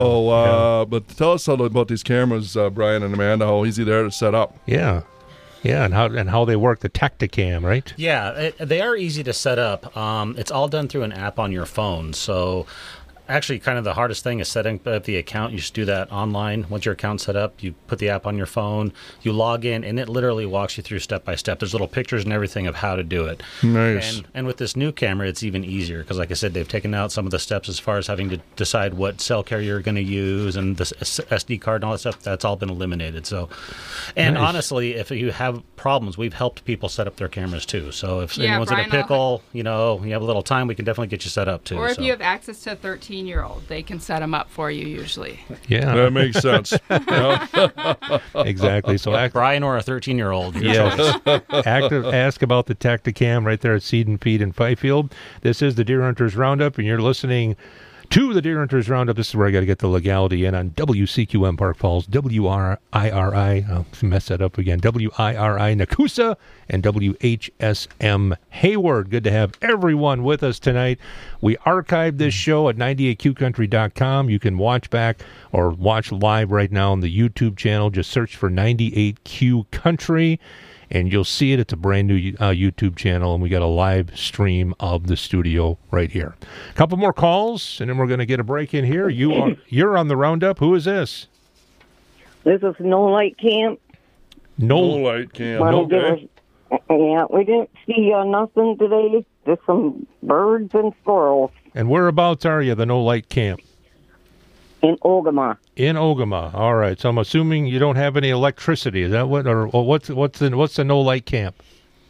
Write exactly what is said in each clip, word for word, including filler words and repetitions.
Oh, uh, but tell us about these cameras, uh, Brian and Amanda. How easy they are to set up. Yeah. Yeah, and how and how they work, the Tacticam, right? Yeah, it, they are easy to set up. Um, it's all done through an app on your phone. So actually, kind of the hardest thing is setting up the account. You just do that online. Once your account's set up, you put the app on your phone, you log in, and it literally walks you through step by step. There's little pictures and everything of how to do it. Nice. And, and with this new camera, it's even easier because, like I said, they've taken out some of the steps as far as having to decide what cell carrier you're going to use and the S D card and all that stuff. That's all been eliminated. So, and Nice. honestly, if you have problems, we've helped people set up their cameras too. So if Yeah, anyone's Brian in will a pickle, you know, you have a little time, we can definitely get you set up too. Or if so. you have access to a thirteen-year-old, they can set them up for you usually. Yeah, That makes sense. Yeah. exactly. So act, Brian or a thirteen-year-old. your Yes. choice. Active, ask about the Tacticam right there at Seed and Feed in Fifield. This is the Deer Hunters Roundup, and you're listening to the Deer Hunters Roundup. This is where I got to get the legality in on W C Q M Park Falls, W R I R I, I'll mess that up again, W I R I Nakusa, and W H S M Hayward. Good to have everyone with us tonight. We archived this show at ninety-eight Q country dot com. You can watch back or watch live right now on the YouTube channel. Just search for ninety-eight Q Country, and you'll see it. It's a brand new uh, YouTube channel, and we got a live stream of the studio right here. A couple more calls, and then we're going to get a break in here. You are, you're on the Roundup. Who is this? This is No Light Camp. No No. light cam. Wanna Okay. give us- yeah, we didn't see uh, nothing today. Just some birds and squirrels And whereabouts are you, the No Light Camp? in Ogama. In Ogama. All right. So I'm assuming you don't have any electricity. Is that what, or, or what's what's the what's the No Light Camp?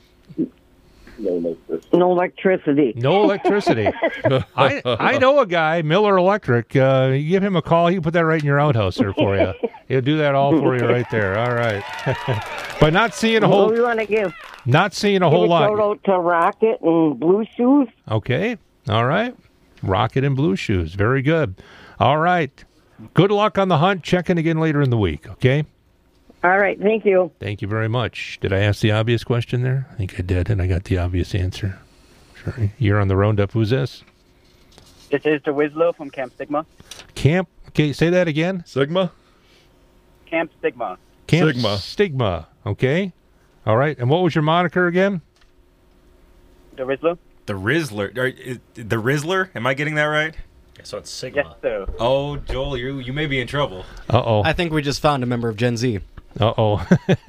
No electricity. No electricity. I I know a guy, Miller Electric. Uh, you give him a call, he can put that right in your outhouse there for you. He'll do that all for you right there. All right. But not seeing a Well, whole we want to give, not seeing a give whole a shout lot. out to Rocket and Blue Shoes. Okay. All right. Rocket and Blue Shoes. Very good. All right. Good luck on the hunt. Check in again later in the week. Okay. All right, thank you. Thank you very much. Did I ask the obvious question there? I think I did, and I got the obvious answer. Sure. You're on the Roundup. Who's this? This is the Winslow from Camp Sigma. Camp. Okay, say that again. Sigma? Camp Sigma. Camp Sigma. Stigma. Okay. All right. And what was your moniker again? The Winslow? The Rizzler. Or, is- the Rizzler? Am I getting that right? So it's Sigma. Yes, sir. Oh, Joel, you you may be in trouble. Uh oh. I think we just found a member of Gen Z. Uh oh.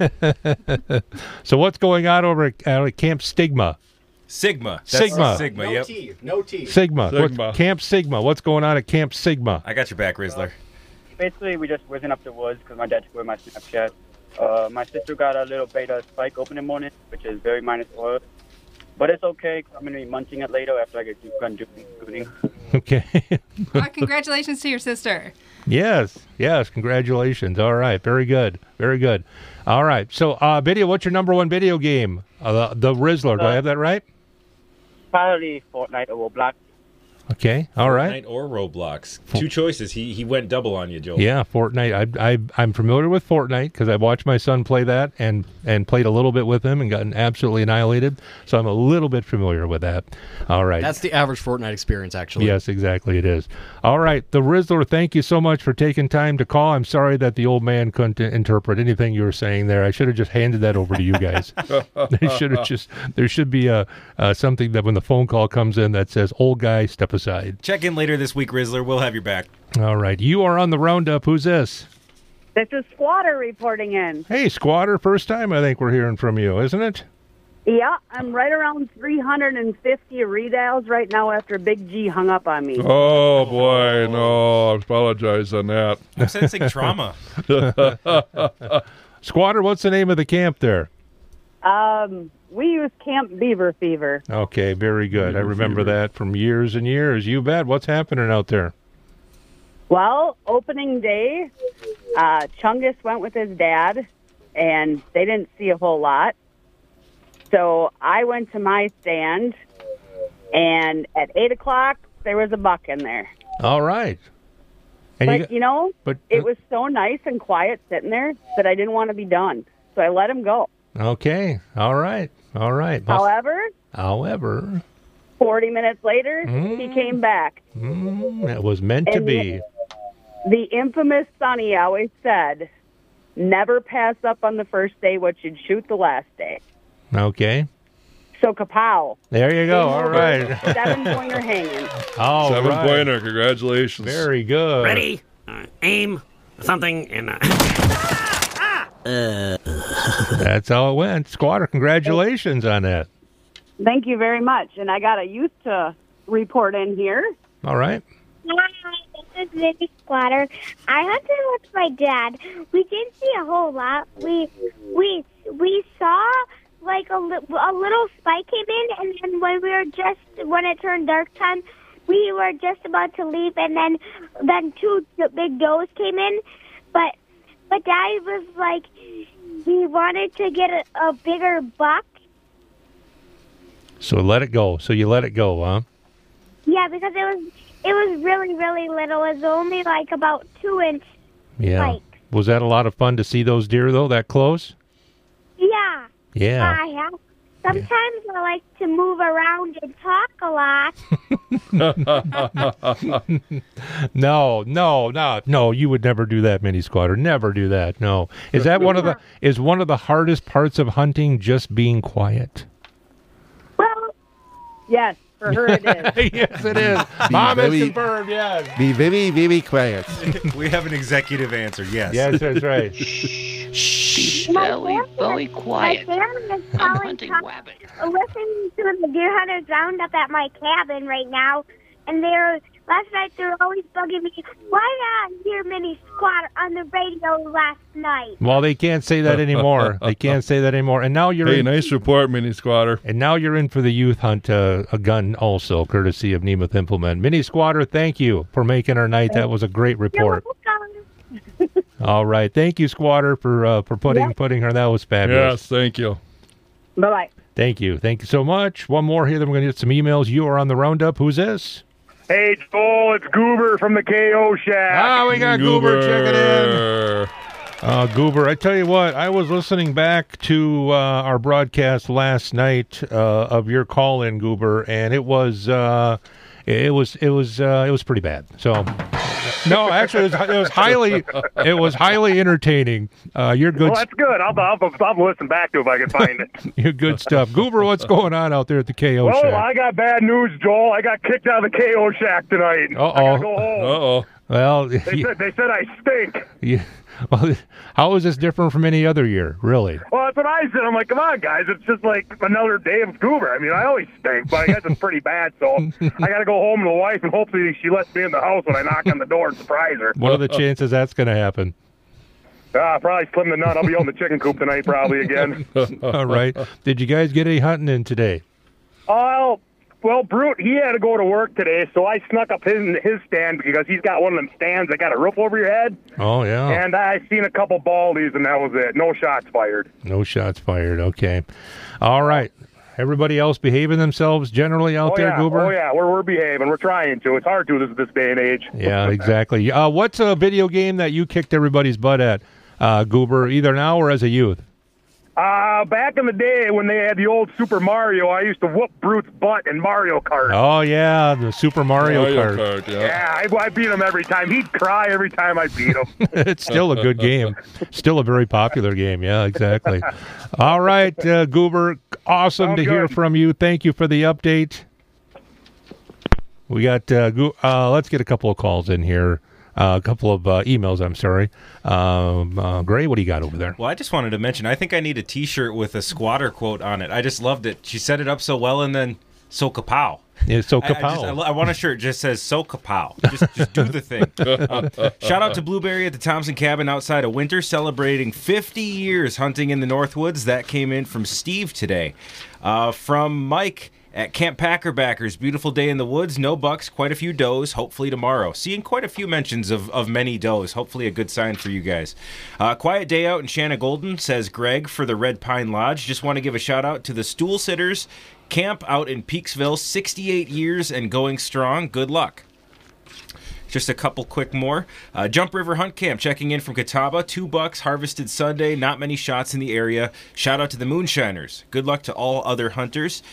So what's going on over at, uh, at Camp Stigma? Sigma. That's Sigma. Sigma, yep. T. No T. Sigma. Sigma. What's, Camp Sigma. What's going on at Camp Sigma? I got your back, Rizzler. Basically, we just wasn't up the woods because my dad took away my Snapchat. Uh, my sister got a little beta spike open in the morning, which is very minus oil. But it's okay 'cause I'm going to be munching it later after I get done doing scooting. Okay. Uh, congratulations to your sister. Yes. Yes. Congratulations. All right. Very good. Very good. All right. So, uh, video. What's your number one video game? Uh, the, the Rizzler. Do I have that right? Probably Fortnite or Roblox. Okay. All right. Fortnite or Roblox. Two choices. He he went double on you, Joel. Yeah, Fortnite. I, I, I'm familiar with Fortnite because I watched my son play that and, and played a little bit with him and gotten absolutely annihilated. So I'm a little bit familiar with that. All right. That's the average Fortnite experience, actually. Yes, exactly. It is. All right. The Rizzler, thank you so much for taking time to call. I'm sorry that the old man couldn't interpret anything you were saying there. I should have just handed that over to you guys. They should have just, there should be a, uh, something that when the phone call comes in that says, old guy, step aside. Check in later this week, Rizzler. We'll have your back. All right. You are on the Roundup. Who's this? This is Squatter reporting in. Hey, Squatter. First time I think we're hearing from you, isn't it? Yeah, I'm right around three hundred fifty redials right now after Big G hung up on me. Oh, boy. No, I apologize on that. I'm sensing trauma. Squatter, what's the name of the camp there? Um, we use Camp Beaver Fever. Okay, very good. I remember that from years and years. You bet. What's happening out there? Well, opening day, uh, Chungus went with his dad, and they didn't see a whole lot. So I went to my stand, and at eight o'clock, there was a buck in there. All right. And but, you, you know, but it was so nice and quiet sitting there that I didn't want to be done. So I let him go. okay. All right. All right. Must- However, however, forty minutes later, Mm. he came back. mm, it was meant to And be. The infamous Sonny always said, never pass up on the first day what you'd shoot the last day. Okay. So kapow. There you go. All right. Seven pointer hanging. All Seven right. pointer. Congratulations. Very good. Ready? Uh, aim something and. Uh, That's how it went. Squatter, congratulations on that. Thank you very much. And I got a youth to report in here. All right. Hi, this is Vivi Squatter. I hunted with my dad. We didn't see a whole lot. We we we saw like a, li- a little spike came in, and then when we were just when it turned dark time, we were just about to leave, and then then two big does came in, but but Dad was like he wanted to get a, a bigger buck. So let it go. So you let it go, huh? Yeah, because it was it was really really little. It was only like about two inch. Yeah. Spike. Was that a lot of fun to see those deer, though, that close? Yeah. Yeah. I have. Sometimes I like to move around and talk a lot. No, no, no, no. You would never do that, Mini Squatter. Never do that. No. Is that one of the is one of the hardest parts of hunting just being quiet? Well, Yes, for her it is. Yes, it is. Be Mom has very- confirmed. Yes. Be very, very quiet. We have an executive answer. Yes. Yes, that's right. Shh, My very, family- very my quiet. family is I'm calling, hunting talk- rabbit. listening to the Deer Hunters Roundup at my cabin right now, and they're last night they were always bugging me. Why not hear Mini Squatter on the radio last night? Well, they can't say that anymore. They can't say that anymore. And now you're Hey, in, nice report, Mini Squatter. and now you're in for the youth hunt uh, a gun also, courtesy of Nemeth Implement. Mini Squatter, thank you for making our night. That was a great report. All right, thank you, Squatter, for uh, for putting Yep. putting her. That was fabulous. Yes, thank you. Bye bye. Thank you, thank you so much. One more here. Then we're gonna get some emails. You are on the roundup. Who's this? Hey, Joel, it's Goober from the K O Shack. Ah, we got Goober, checking in. Uh, Goober, I tell you what, I was listening back to uh, our broadcast last night uh, of your call-in, Goober, and it was uh, it was it was uh, it was pretty bad. So, no, actually, it was, it was highly it was highly entertaining. Uh, you're good. Well, that's good. I'll, I'll, I'll listen back to it if I can find it. You're good stuff, Goober. What's going on out there at the K O well, Shack? I got bad news, Joel. I got kicked out of the K O Shack tonight. Uh-oh. I gotta go home. Uh-oh. Well, They said, they said I stink. yeah, well, how is this different from any other year? Really? Well, that's what I said. I'm like, come on, guys. It's just like another day of Goober. I mean, I always stink, but I guess it's pretty bad. So I got to go home to the wife, and hopefully she lets me in the house when I knock on the door and surprise her. What are the chances that's going to happen? Ah, probably slim the nut. I'll be on the chicken coop tonight probably again. All right. Did you guys get any hunting in today? Oh, well, Brute, he had to go to work today, so I snuck up his his stand because he's got one of them stands that got a roof over your head. Oh, yeah. And I seen a couple baldies, and that was it. No shots fired. No shots fired. Okay. All right. Everybody else behaving themselves generally out oh, there, yeah. Goober? Oh, yeah, we're, we're behaving. We're trying to. It's hard to this this day and age. Yeah, exactly. Uh, what's a video game that you kicked everybody's butt at, uh, Goober, either now or as a youth? Uh, back in the day when they had the old Super Mario, I used to whoop Brute's butt in Mario Kart. Oh, yeah, the Super Mario, Mario Kart. Kart, yeah. Yeah, I, I beat him every time. He'd cry every time I beat him. It's still a good game. Still a very popular game. Yeah, exactly. All right, uh, Goober, awesome Sounds to hear good. from you. Thank you for the update. We got, uh, Go- uh, let's get a couple of calls in here. Uh, a couple of uh, emails, I'm sorry. Um, uh, Gray, what do you got over there? Well, I just wanted to mention, I think I need a T-shirt with a Squatter quote on it. I just loved it. She set it up so well, and then so kapow. Yeah, so I, I, just, I, kapow. lo- I want a shirt that just says so kapow. Just, just do the thing. Um, shout out to Blueberry at the Thompson Cabin outside of Winter, celebrating fifty years hunting in the Northwoods. That came in from Steve today. Uh, from Mike at Camp Packerbackers, beautiful day in the woods, no bucks, quite a few does, hopefully tomorrow. Seeing quite a few mentions of, of many does, hopefully a good sign for you guys. Uh, quiet day out in Shanna Golden, says Greg for the Red Pine Lodge. Just want to give a shout out to the Stool Sitters Camp out in Peaksville, sixty-eight years and going strong. Good luck. Just a couple quick more. Uh, Jump River Hunt Camp checking in from Catawba. Two bucks harvested Sunday. Not many shots in the area. Shout out to the Moonshiners. Good luck to all other hunters.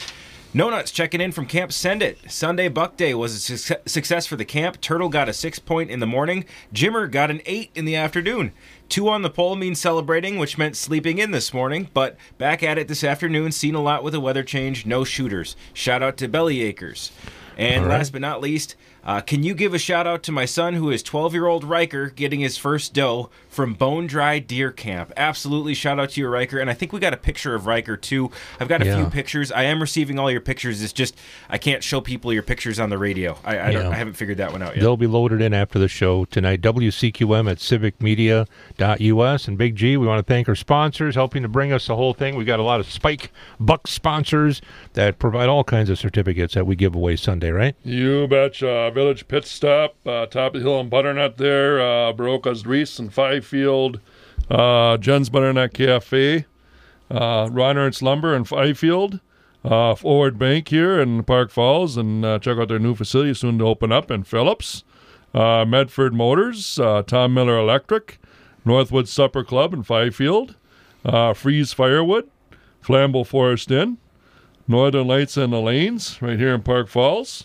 No Nuts checking in from Camp Send It. Sunday Buck Day was a su- success for the camp. Turtle got a six point in the morning. Jimmer got an eight in the afternoon. Two on the pole means celebrating, which meant sleeping in this morning, but back at it this afternoon, seen a lot with the weather change, no shooters. Shout out to Bellyacres. And All right. last but not least, uh, can you give a shout out to my son who is twelve-year-old Riker getting his first doe from Bone Dry Deer Camp? Absolutely, shout out to you, Riker. And I think we got a picture of Riker, too. I've got a Yeah. few pictures. I am receiving all your pictures. It's just I can't show people your pictures on the radio. I, I, don't, Yeah. I haven't figured that one out yet. They'll be loaded in after the show tonight. W C Q M at civic media dot U S. And Big G, we want to thank our sponsors helping to bring us the whole thing. We got a lot of Spike Buck sponsors that provide all kinds of certificates that we give away Sunday, right? You betcha. Village Pit Stop, uh, Top of the Hill and Butternut there, uh, Baroka's Reese and Fifield, uh, Jen's Butternut Cafe, uh, Ron Ernst Lumber and Fifield, uh, Forward Bank here in Park Falls, and uh, check out their new facility soon to open up in Phillips, uh, Medford Motors, uh, Tom Miller Electric, Northwood Supper Club in Fifield, uh, Freeze Firewood, Flambeau Forest Inn, Northern Lights and the Lanes right here in Park Falls,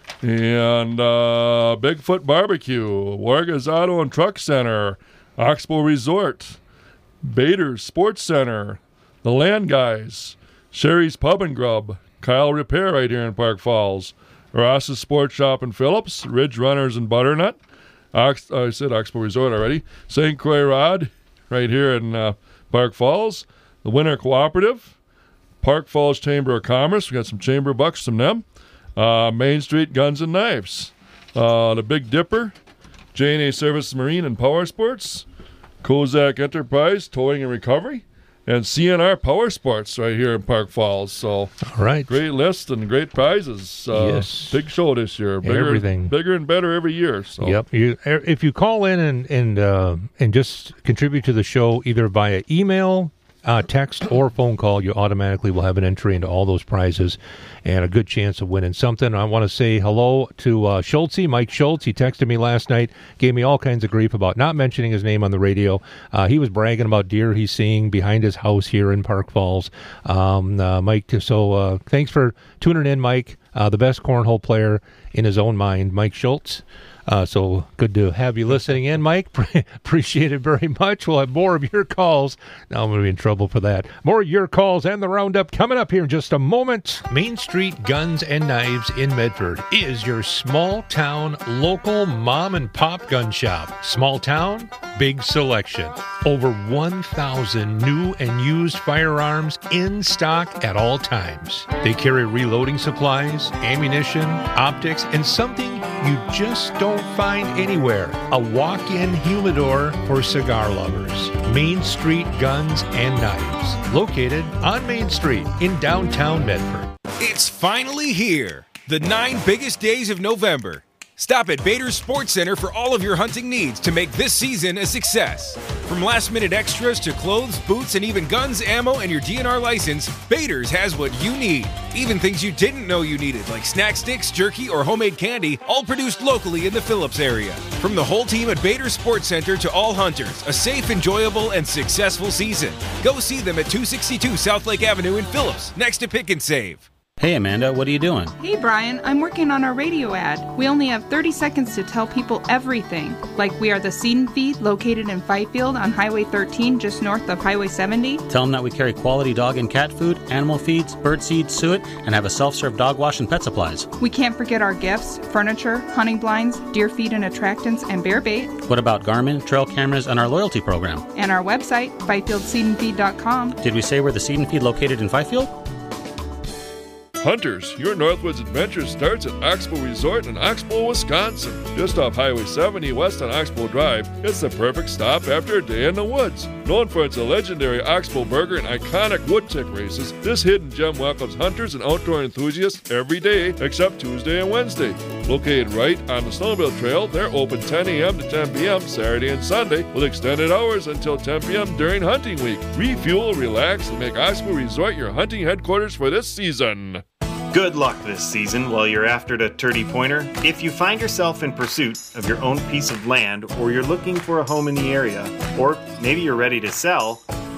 and uh, Bigfoot Barbecue, Warga's Auto and Truck Center, Oxbow Resort, Bader's Sports Center, The Land Guys, Sherry's Pub and Grub, Kyle Repair right here in Park Falls, Ross's Sports Shop in Phillips, Ridge Runners in Butternut, Ox- uh, I said Oxbow Resort already, Saint Croix Rod right here in uh, Park Falls, the Winter Cooperative, Park Falls Chamber of Commerce, we got some chamber bucks from them, uh, Main Street Guns and Knives, uh, the Big Dipper, J and A Service Marine and Power Sports, Kozak Enterprise Towing and Recovery, and C N R Power Sports right here in Park Falls. So, all right, great list and great prizes. Uh, Yes. big show this year. Bigger, Everything. bigger and better every year. So. Yep. You, if you call in and and uh, and just contribute to the show either via email, uh, text, or phone call, you automatically will have an entry into all those prizes and a good chance of winning something. I want to say hello to uh, Schultze, Mike Schultz. He texted me last night, gave me all kinds of grief about not mentioning his name on the radio. Uh, he was bragging about deer he's seeing behind his house here in Park Falls. Um, uh, Mike, so uh, thanks for tuning in, Mike. Uh, the best cornhole player in his own mind, Mike Schultz. Uh, so good to have you listening in, Mike. Appreciate it very much. We'll have more of your calls. Now I'm going to be in trouble for that. More of your calls and the roundup coming up here in just a moment. Main Street Guns and Knives in Medford is your small town, local mom and pop gun shop. Small town, big selection. Over one thousand new and used firearms in stock at all times. They carry reloading supplies, ammunition, optics, and something you just don't find anywhere. A walk-in humidor for cigar lovers. Main Street Guns and Knives. Located on Main Street in downtown Medford. It's finally here. The nine biggest days of November. Stop at Bader's Sports Center for all of your hunting needs to make this season a success. From last-minute extras to clothes, boots, and even guns, ammo, and your D N R license, Bader's has what you need. Even things you didn't know you needed, like snack sticks, jerky, or homemade candy, all produced locally in the Phillips area. From the whole team at Bader's Sports Center to all hunters, a safe, enjoyable, and successful season. Go see them at two sixty-two South Lake Avenue in Phillips, next to Pick and Save. Hey, Amanda, what are you doing? Hey, Brian, I'm working on our radio ad. We only have thirty seconds to tell people everything. Like we are the Seed and Feed located in Fifield on Highway thirteen, just north of Highway seventy. Tell them that we carry quality dog and cat food, animal feeds, bird seed, suet, and have a self-serve dog wash and pet supplies. We can't forget our gifts, furniture, hunting blinds, deer feed and attractants, and bear bait. What about Garmin, trail cameras, and our loyalty program? And our website, fifield seed and feed dot com. Did we say we're the Seed and Feed located in Fifield? Hunters, your Northwoods adventure starts at Oxbow Resort in Oxbow, Wisconsin. Just off Highway seventy west on Oxbow Drive, it's the perfect stop after a day in the woods. Known for its legendary Oxbow burger and iconic wood tick races, this hidden gem welcomes hunters and outdoor enthusiasts every day except Tuesday and Wednesday. Located right on the Snowmobile Trail, they're open ten a.m. to ten p.m. Saturday and Sunday with extended hours until ten p.m. during hunting week. Refuel, relax, and make Oxbow Resort your hunting headquarters for this season. Good luck this season while you're after the turdy pointer. If you find yourself in pursuit of your own piece of land, or you're looking for a home in the area, or maybe you're ready to sell,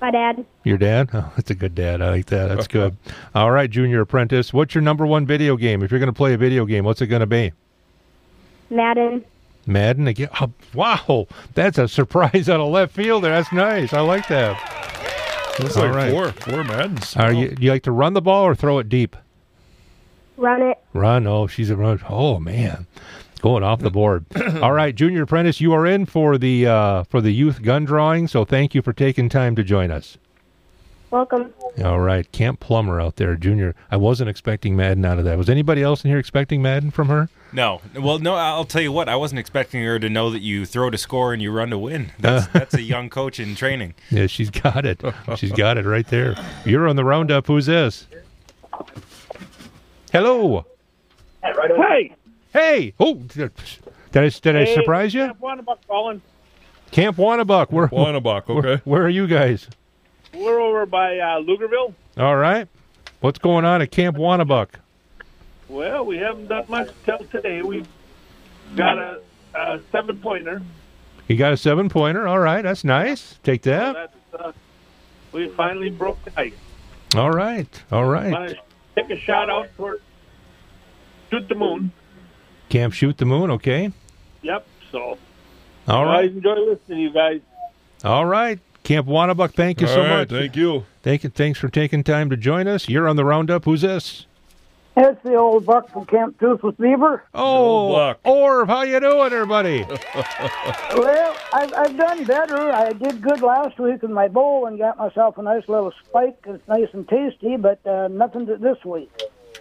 My dad. Your dad? Oh, that's a good dad. I like that. That's good. All right, Junior Apprentice. What's your number one video game? If you're going to play a video game, what's it going to be? Madden. Madden again? Oh, wow, that's a surprise out of left field there. That's nice. I like that. That's All like right. four, four Maddens. Are you, you like to run the ball or throw it deep? Run it. Run. Oh, she's a run. Oh man, going off the board. All right, Junior Apprentice, you are in for the uh, for the youth gun drawing. So thank you for taking time to join us. Welcome. All right, Camp Plummer out there, Junior. I wasn't expecting Madden out of that. Was anybody else in here expecting Madden from her? No. Well, no, I'll tell you what. I wasn't expecting her to know that you throw to score and you run to win. That's, that's a young coach in training. Yeah, she's got it. She's got it right there. You're on the roundup. Who's this? Hello. Hey. Hey. Oh, did I, did I Hey, surprise you? Camp Wannabuck calling. Camp Wannabuck. Where, Wannabuck, okay. Where, where are you guys? We're over by uh, Lugerville. All right. What's going on at Camp Wannabuck? Well, we haven't done much till today. We've got a, a seven-pointer. You got a seven-pointer. All right. That's nice. Take that. That's, uh, we finally broke the ice. All right. All right. Want to take a shot out for Shoot the Moon. Camp Shoot the Moon. Okay. Yep, so. All I right. enjoy listening to you guys. All right. Camp Wannabuck, thank you All so right, much. thank you. Thank you. Thanks for taking time to join us. You're on the roundup. Who's this? It's the old buck from Camp Toothless Beaver. Oh, Orv, how you doing, everybody? Well, I've, I've done better. I did good last week with my bowl and got myself a nice little spike. It's nice and tasty, but uh, nothing to this week.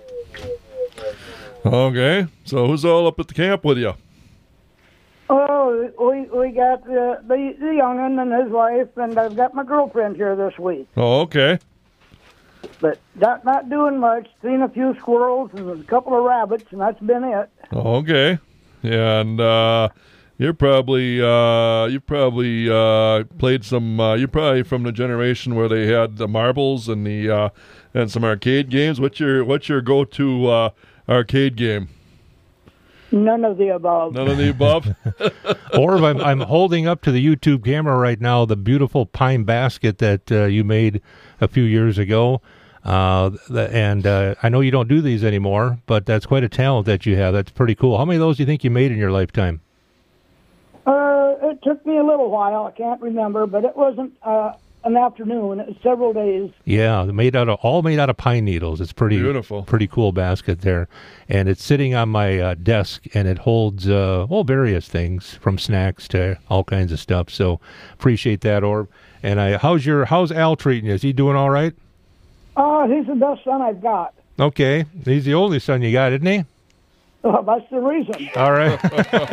Okay, so who's all up at the camp with you? Oh, we we got uh, the the young'un and his wife, and I've got my girlfriend here this week. Oh, okay. But not not doing much. Seen a few squirrels and a couple of rabbits, and that's been it. Oh, okay. Yeah, and uh, you're probably uh, you probably uh, played some. Uh, you're probably from the generation where they had the marbles and the uh, and some arcade games. What's your what's your go-to uh, arcade game? None of the above. None of the above. Orv, I'm, I'm holding up to the YouTube camera right now the beautiful pine basket that uh, you made a few years ago. Uh, the, and uh, I know you don't do these anymore, but that's quite a talent that you have. That's pretty cool. How many of those do you think you made in your lifetime? Uh, it took me a little while. I can't remember, but it wasn't uh, an afternoon. It was several days. Yeah, made out of all made out of pine needles. It's pretty Beautiful. pretty cool basket there, and it's sitting on my uh, desk, and it holds uh, well various things from snacks to all kinds of stuff. So appreciate that, Orv. And I, how's your how's Al treating you? Is he doing all right? Uh, he's the best son I've got. Okay, he's the only son you got, isn't he? Uh, that's the reason. All right.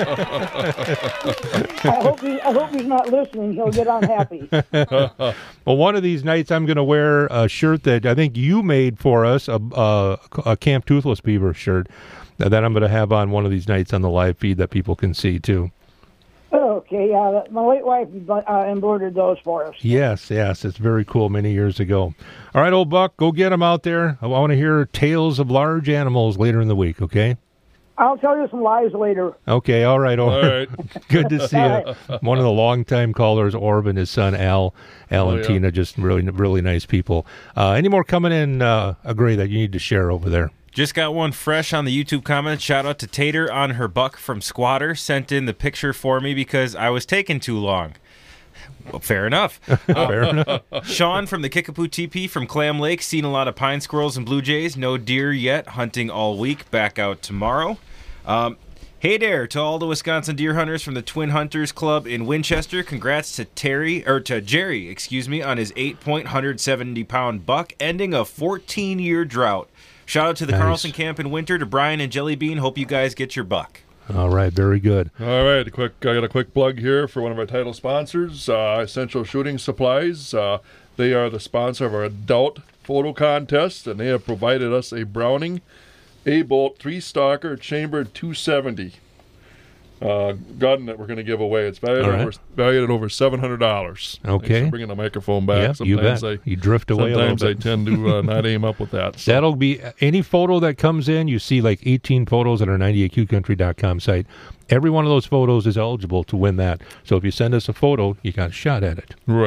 I hope he, I hope he's not listening. He'll get unhappy. Well, one of these nights I'm going to wear a shirt that I think you made for us, a, a, a Camp Toothless Beaver shirt that I'm going to have on one of these nights on the live feed that people can see too. Okay, yeah, my late wife uh, embroidered those for us. Yes, yes, it's very cool many years ago. All right, old Buck, go get them out there. I want to hear tales of large animals later in the week, okay? I'll tell you some lies later. Okay, all right, Orv. All right. Good to see All you. One of the longtime callers, Orv, and his son, Al. Al Oh, and yeah. Tina, just really, really nice people. Uh, any more coming in, uh, agree that you need to share over there? Just got one fresh on the YouTube comments. Shout out to Tater on her buck from Squatter. Sent in the picture for me because I was taking too long. Well, fair enough. Fair enough. Sean from the Kickapoo T P from Clam Lake. Seen a lot of pine squirrels and blue jays. No deer yet. Hunting all week. Back out tomorrow. Um, hey there to all the Wisconsin deer hunters from the Twin Hunters Club in Winchester. Congrats to Terry or to Jerry, excuse me, on his eight-point, one hundred seventy pound buck, ending a fourteen year drought. Shout out to the Nice. Carlson Camp in Winter, to Brian and Jelly Bean. Hope you guys get your buck. All right, very good. All right, a quick. I got a quick plug here for one of our title sponsors, uh, Essential Shooting Supplies. Uh, they are the sponsor of our adult photo contest, and they have provided us a Browning A-Bolt three-stalker chambered two seventy uh, gun that we're going to give away. It's valued, All right. over, valued at over seven hundred dollars. Okay. Thanks for bringing the microphone back. Yeah, you bet. I, You drift away a little sometimes I bit. tend to uh, not aim up with that. So. That'll be any photo that comes in. You see like eighteen photos on our ninety-eight q country dot com site. Every one of those photos is eligible to win that. So if you send us a photo, you got a shot at it. Right.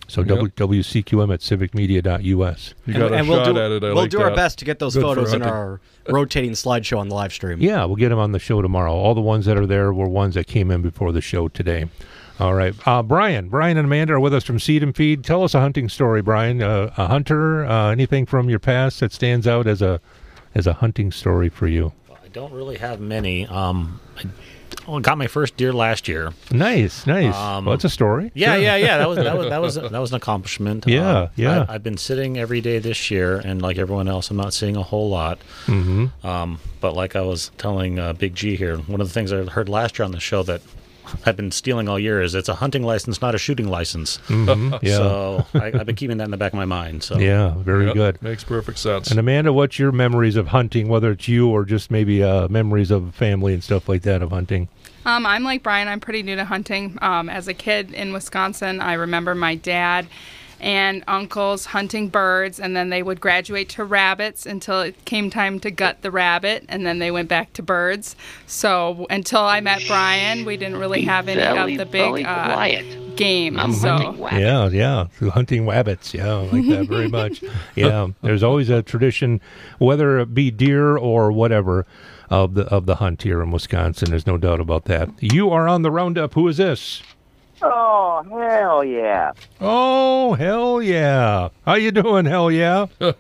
So Yep. w- W C Q M at civic media dot U S. You got a and shot we'll do, at it. I we'll like do our that. best to get those Good for photos in hunting. our rotating slideshow on the live stream. Yeah, we'll get them on the show tomorrow. All the ones that are there were ones that came in before the show today. All right. Uh, Brian, Brian and Amanda are with us from Seed and Feed. Tell us a hunting story, Brian. Uh, a hunter, uh, anything from your past that stands out as a as a hunting story for you? I don't really have many. Um, I well, got my first deer last year. Nice, nice. Um, well, that's a story. Yeah, Sure. yeah, yeah. That was that was that was that was an accomplishment. Yeah, Uh, yeah. I, I've been sitting every day this year, and like everyone else, I'm not seeing a whole lot. Mm-hmm. Um, but like I was telling uh, Big G here, one of the things I heard last year on the show that I've been stealing all year is it's a hunting license, not a shooting license. Mhm, yeah. So I, I've been keeping that in the back of my mind. So Yeah, very Yep, good. Makes perfect sense. And Amanda, what's your memories of hunting, whether it's you or just maybe uh, memories of family and stuff like that of hunting? Um, I'm like Brian. I'm pretty new to hunting. Um, as a kid in Wisconsin, I remember my dad and uncles hunting birds, and then they would graduate to rabbits until it came time to gut the rabbit, and then they went back to birds. So until I met Brian, we didn't really have any Very, of the very big uh, quiet. game. I'm so hunting rabbits. Yeah, yeah, through hunting rabbits. Yeah, I like that very much. Yeah, there's always a tradition, whether it be deer or whatever, of the of the hunt here in Wisconsin. There's no doubt about that. You are on the roundup. Who is this? Oh, hell yeah. Oh, hell yeah! How you doing? Hell yeah! Uh,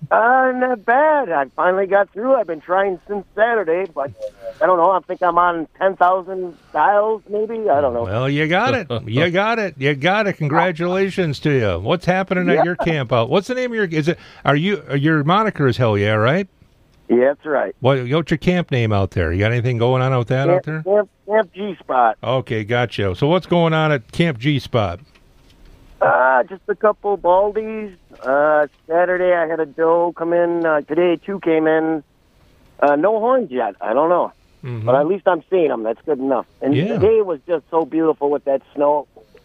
not bad. I finally got through. I've been trying since Saturday, but I don't know. I think I'm on ten thousand dials, maybe. I don't know. Well, you got it. You got it. You got it. Congratulations to you. What's happening at Yeah. your camp out? What's the name of your? Is it? Are you? Your moniker is Hell Yeah, right? Yeah, that's right. What? What's your camp name out there? You got anything going on with that out there? Camp, Camp G Spot. Okay, gotcha. So what's going on at Camp G Spot? Uh, just a couple baldies. Uh, Saturday I had a doe come in. Uh, today two came in. Uh, no horns yet. I don't know. Mhm. But at least I'm seeing them. That's good enough. And Yeah. the day was just so beautiful with that snow.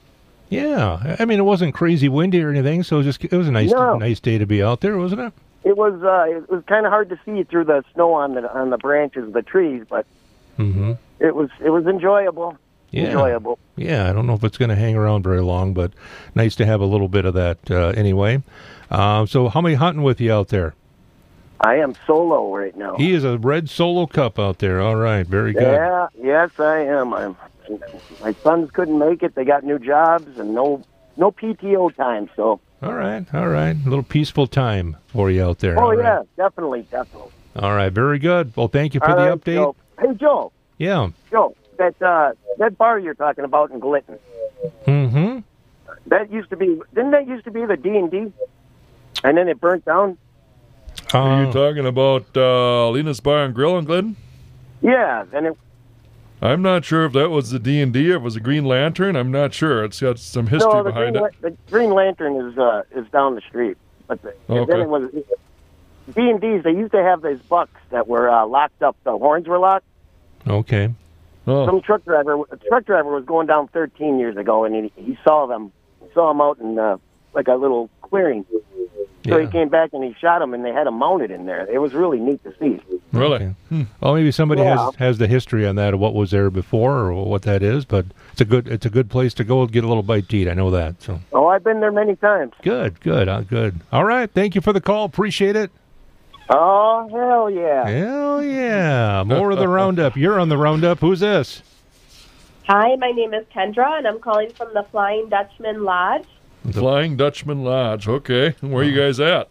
Yeah, I mean it wasn't crazy windy or anything, so it was just it was a nice No. nice day to be out there, wasn't it? It was uh, it was kind of hard to see through the snow on the on the branches of the trees, but Mm-hmm. it was it was enjoyable. Yeah. Enjoyable. Yeah, I don't know if it's going to hang around very long, but nice to have a little bit of that uh, anyway. Uh, so how many hunting with you out there? I am solo right now. He is a red solo cup out there. All right, very good. Yeah, yes, I am. I'm. My sons couldn't make it; they got new jobs and no no P T O time. So. All right, all right. A little peaceful time for you out there. Oh all right. yeah, definitely, definitely. All right, very good. Well, thank you for All the right, update. Joe. Hey, Joe. Yeah. Joe, that uh, that bar you're talking about in Glitton, Mm-hmm. that used to be. Didn't that used to be the D and D? And then it burnt down. Are you talking about uh, Lena's Bar and Grill in Glidden? Yeah, and it. I'm not sure if that was the D and D or it was a Green Lantern. I'm not sure. It's got some history no, the behind Green, it. La- the Green Lantern is uh, is down the street, but the, and Okay. then it was D and D's. They used to have these bucks that were uh, locked up. The horns were locked. Okay. Oh. Some truck driver, a truck driver was going down thirteen years ago, and he, he saw them, he saw them out in uh, like a little clearing. So he came back and he shot them, and they had them mounted in there. It was really neat to see. Really? Okay. Well, maybe somebody Yeah. has has the history on that of what was there before or what that is, but it's a good it's a good place to go and get a little bite to eat. I know that. So Oh, I've been there many times. good, good, uh, good. All right, thank you for the call. Appreciate it. Oh, hell yeah. Hell yeah! More of the roundup. You're on the roundup. Who's this? Hi, my name is Kendra, and I'm calling from the Flying Dutchman Lodge. Flying Dutchman Lodge. Okay. Where are you guys at?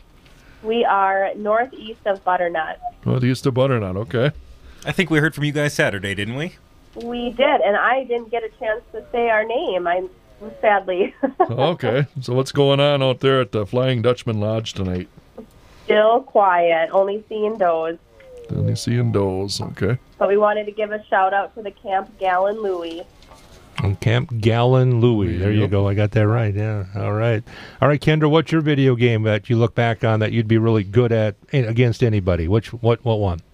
We are northeast of Butternut. Northeast of Butternut. Okay. I think we heard from you guys Saturday, didn't we? We did, and I didn't get a chance to say our name. I'm sadly Okay. So what's going on out there at the Flying Dutchman Lodge tonight? still quiet, only seeing does. Only seeing does. Okay. But we wanted to give a shout out to the Camp Gallon Louie. On Camp Gallon Louie. There you Yep. go. I got that right. Yeah. All right. All right, Kendra. What's your video game that you look back on that you'd be really good at eh, against anybody? Which what what one?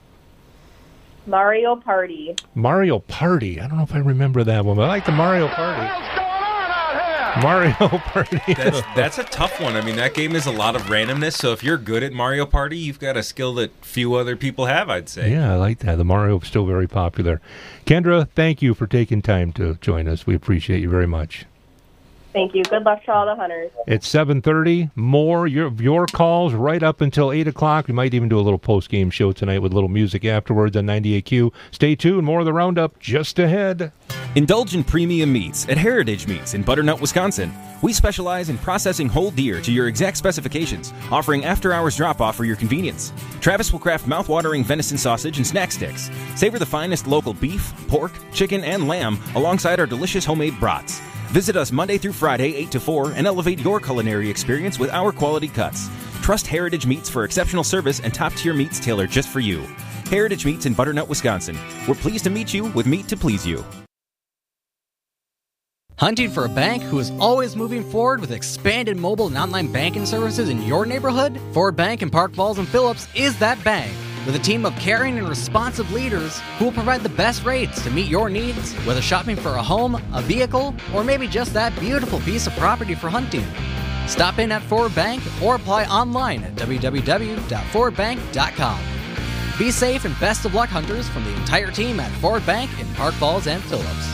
Mario Party. Mario Party. I don't know if I remember that one, but I like the Mario Party. Mario Party. That's that's a tough one. I mean, that game is a lot of randomness. So if you're good at Mario Party, you've got a skill that few other people have, I'd say. Yeah, I like that. The Mario is still very popular. Kendra, thank you for taking time to join us. We appreciate you very much. Thank you. Good luck to all the hunters. It's seven thirty. More your your calls right up until eight o'clock. We might even do a little post-game show tonight with a little music afterwards on ninety-eight Q. Stay tuned. More of the Roundup just ahead. Indulge in premium meats at Heritage Meats in Butternut, Wisconsin. We specialize in processing whole deer to your exact specifications, offering after-hours drop-off for your convenience. Travis will craft mouth-watering venison sausage and snack sticks. Savor the finest local beef, pork, chicken, and lamb alongside our delicious homemade brats. Visit us Monday through Friday, eight to four, and elevate your culinary experience with our quality cuts. Trust Heritage Meats for exceptional service and top-tier meats tailored just for you. Heritage Meats in Butternut, Wisconsin. We're pleased to meet you with meat to please you. Hunting for a bank who is always moving forward with expanded mobile and online banking services in your neighborhood? Ford Bank in Park Falls and Phillips is that bank. With a team of caring and responsive leaders who will provide the best rates to meet your needs, whether shopping for a home, a vehicle, or maybe just that beautiful piece of property for hunting. Stop in at Ford Bank or apply online at w w w dot ford bank dot com. Be safe and best of luck, hunters, from the entire team at Ford Bank in Park Falls and Phillips.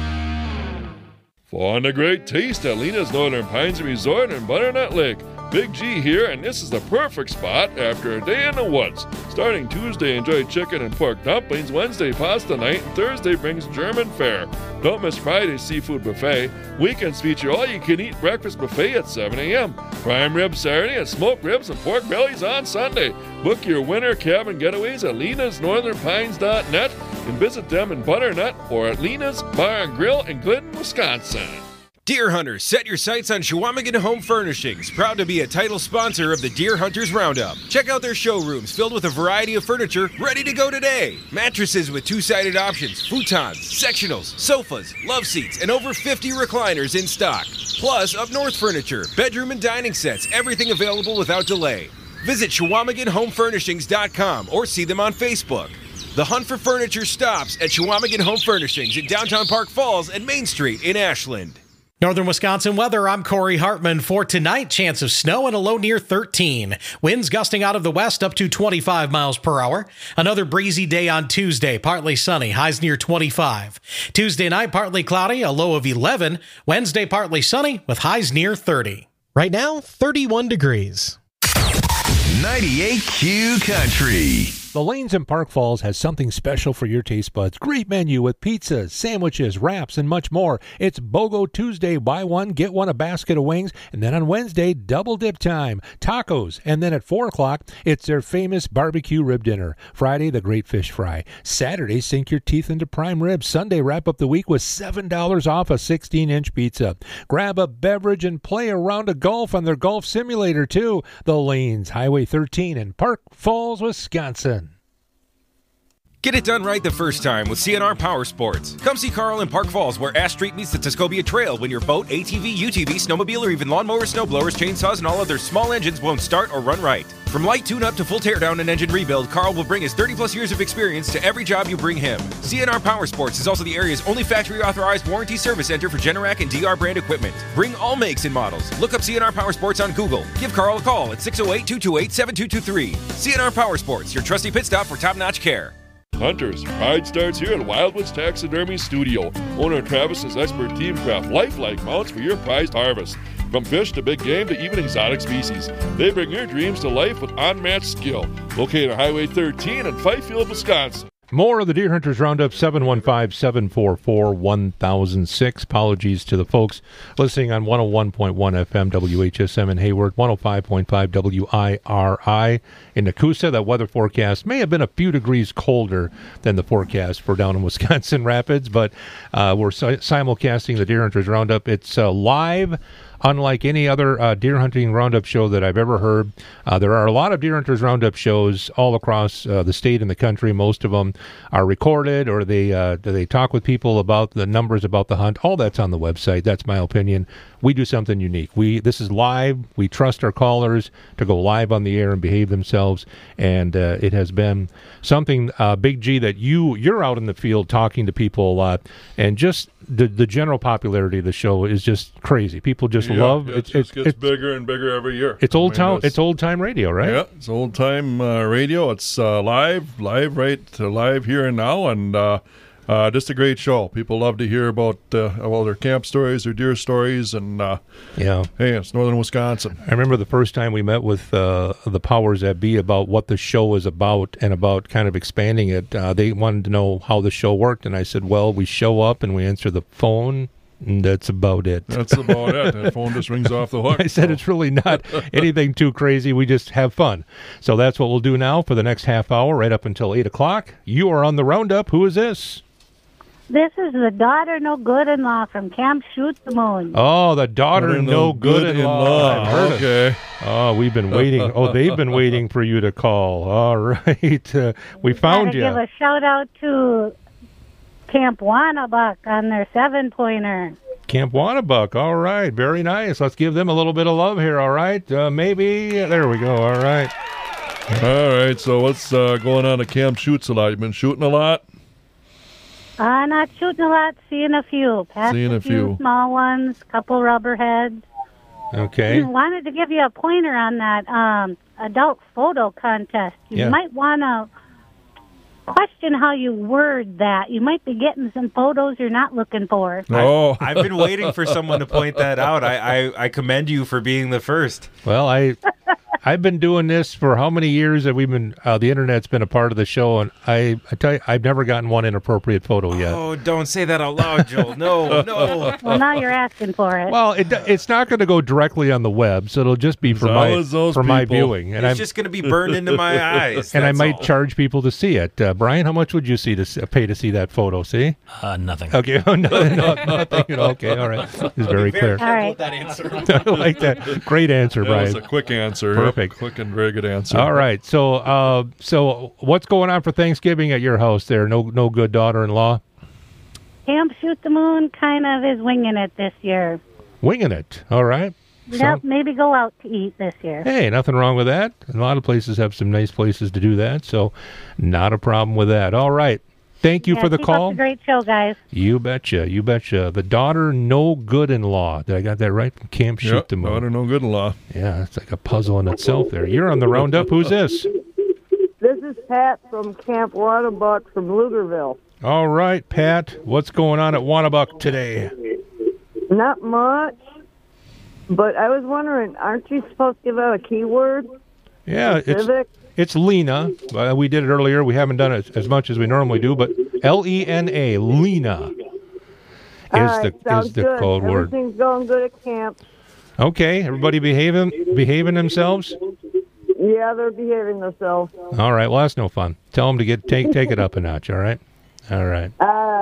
Find a great taste at Lena's Northern Pines Resort in Butternut Lake. Big G here, and this is the perfect spot after a day in the woods. Starting Tuesday, enjoy chicken and pork dumplings. Wednesday, pasta night. And Thursday brings German fare. Don't miss Friday's seafood buffet. Weekends feature all-you-can-eat breakfast buffet at seven a.m. Prime ribs Saturday and smoked ribs and pork bellies on Sunday. Book your winter cabin getaways at lenas northern pines dot net and visit them in Butternut or at Lena's Bar and Grill in Glidden, Wisconsin. Deer hunters, set your sights on Chequamegon Home Furnishings, proud to be a title sponsor of the Deer Hunters Roundup. Check out their showrooms filled with a variety of furniture ready to go today. Mattresses with two-sided options, futons, sectionals, sofas, love seats, and over fifty recliners in stock. Plus, up north furniture, bedroom and dining sets, everything available without delay. Visit Chequamegon Home Furnishings dot com or see them on Facebook. The hunt for furniture stops at Chequamegon Home Furnishings in downtown Park Falls and Main Street in Ashland. Northern Wisconsin weather, I'm Corey Hartman. For tonight, chance of snow and a low near thirteen. Winds gusting out of the west up to twenty-five miles per hour. Another breezy day on Tuesday, partly sunny, highs near twenty-five. Tuesday night, partly cloudy, a low of eleven. Wednesday, partly sunny with highs near thirty. Right now, thirty-one degrees. ninety-eight Q Country. The Lanes in Park Falls has something special for your taste buds. Great menu with pizzas, sandwiches, wraps, and much more. It's BOGO Tuesday. Buy one, get one, a basket of wings. And then on Wednesday, double dip time. Tacos. And then at four o'clock, it's their famous barbecue rib dinner. Friday, the great fish fry. Saturday, sink your teeth into prime ribs. Sunday, wrap up the week with seven dollars off a sixteen-inch pizza. Grab a beverage and play a round of golf on their golf simulator, too. The Lanes, Highway thirteen in Park Falls, Wisconsin. Get it done right the first time with C N R Power Sports. Come see Carl in Park Falls, where Ash Street meets the Tuscobia Trail when your boat, A T V, U T V, snowmobile, or even lawnmowers, snowblowers, chainsaws, and all other small engines won't start or run right. From light tune-up to full teardown and engine rebuild, Carl will bring his thirty-plus years of experience to every job you bring him. C N R Power Sports is also the area's only factory-authorized warranty service center for Generac and D R brand equipment. Bring all makes and models. Look up C N R Power Sports on Google. Give Carl a call at six oh eight, two two eight, seven two two three. C N R Power Sports, your trusty pit stop for top-notch care. Hunters, pride starts here at Wildwoods Taxidermy Studio. Owner Travis's expert team craft lifelike mounts for your prized harvest. From fish to big game to even exotic species, they bring your dreams to life with unmatched skill. Located on Highway thirteen in Fifield, Wisconsin. More of the Deer Hunters Roundup, seven one five, seven four four, one thousand six. Apologies to the folks listening on one oh one point one F M W H S M in Hayward, one oh five point five W I R I in Nakusa. That weather forecast may have been a few degrees colder than the forecast for down in Wisconsin Rapids, but uh, we're si- simulcasting the Deer Hunters Roundup. It's uh, live. Unlike any other uh, deer hunting roundup show that I've ever heard, uh, there are a lot of Deer Hunters Roundup shows all across uh, the state and the country. Most of them are recorded, or they uh, they talk with people about the numbers about the hunt. All that's on the website. That's my opinion. We do something unique. We this is live. We trust our callers to go live on the air and behave themselves. And uh, it has been something, uh, Big G, that you you're out in the field talking to people a lot, and just the the general popularity of the show is just crazy. People just yeah, love it. It Just it, gets it, bigger and bigger every year. It's old I mean, time. it's, It's old time radio, right? Yeah, it's old time uh, radio. It's uh, live, live right to live here and now, and uh, Uh, just a great show. People love to hear about uh, well, their camp stories, their deer stories, and uh, Yeah. hey, it's northern Wisconsin. I remember the first time we met with uh, the powers that be about what the show is about and about kind of expanding it. Uh, they wanted to know how the show worked, and I said, well, we show up and we answer the phone, and that's about it. That's about it. That phone just rings off the hook. I said it's really not anything too crazy. We just have fun. So that's what we'll do now for the next half hour, right up until eight o'clock. You are on the Roundup. Who is this? This is the daughter no good-in-law from Camp Shoot the Moon. Oh, the daughter Daughter no no good-in-law. good-in-law. I've heard it. Okay. Oh, we've been waiting. Oh, they've been waiting for you to call. All right. Uh, we found Gotta you. give a shout-out to Camp Wannabuck on their seven-pointer. Camp Wannabuck. All right. Very nice. Let's give them a little bit of love here. All right. Uh, maybe. There we go. All right. All right, so what's uh, going on at Camp Shoots a lot? You've been shooting a lot? Uh, not shooting a lot, seeing a few. Passed Seeing a few. small ones, couple rubberheads. Okay. Wanted to give you a pointer on that um, adult photo contest. You Yeah. might want to question how you word that. You might be getting some photos you're not looking for. Oh. I've been waiting for someone to point that out. I, I, I commend you for being the first. Well, I, I've been doing this for how many years have we been, uh, the internet's been a part of the show, and I, I tell you, I've never gotten one inappropriate photo yet. Oh, don't say that out loud, Joel. No, no. Well, now you're asking for it. Well, it, it's not going to go directly on the web, so it'll just be for As my long as those for my people- viewing, and It's I'm just going to be burned into my eyes. and I that's might all. charge people to see it. Uh, Brian, how much would you see to s- pay to see that photo? See? Uh, nothing. Okay, oh, no, no, nothing. Okay, all right. It's very clear. All right. That answer. I like that. Great answer, That was Brian. a quick answer. Perfect. Yep, quick and very good answer. All right. So, uh, so what's going on for Thanksgiving at your house there? No, no good daughter-in-law. Camp Shoot the Moon kind of is winging it this year. Winging it. All right. Yep, maybe go out to eat this year. Hey, nothing wrong with that. A lot of places have some nice places to do that, so not a problem with that. All right. Thank you Yeah, for the keep call. Up the great show, guys. You betcha. You betcha. The daughter no good-in-law. Did I got that right? From Camp Shoot Yep, the Moon. daughter no good-in-law. Yeah, it's like a puzzle in itself there. You're on the Roundup. Who's this? This is Pat from Camp Wannabuck from Lugerville. All right, Pat. What's going on at Wannabuck today? Not much, but I was wondering, aren't you supposed to give out a keyword? Yeah, it's Civic? it's Lena. Uh, we did it earlier. We haven't done it as much as we normally do, but L E N A, Lena, is All right, the sounds is the good. code word. Everything's going good at camp. Okay, everybody behaving behaving themselves. Yeah, they're behaving themselves. All right. Well, that's no fun. Tell them to get take take it up a notch. All right. All right. Uh,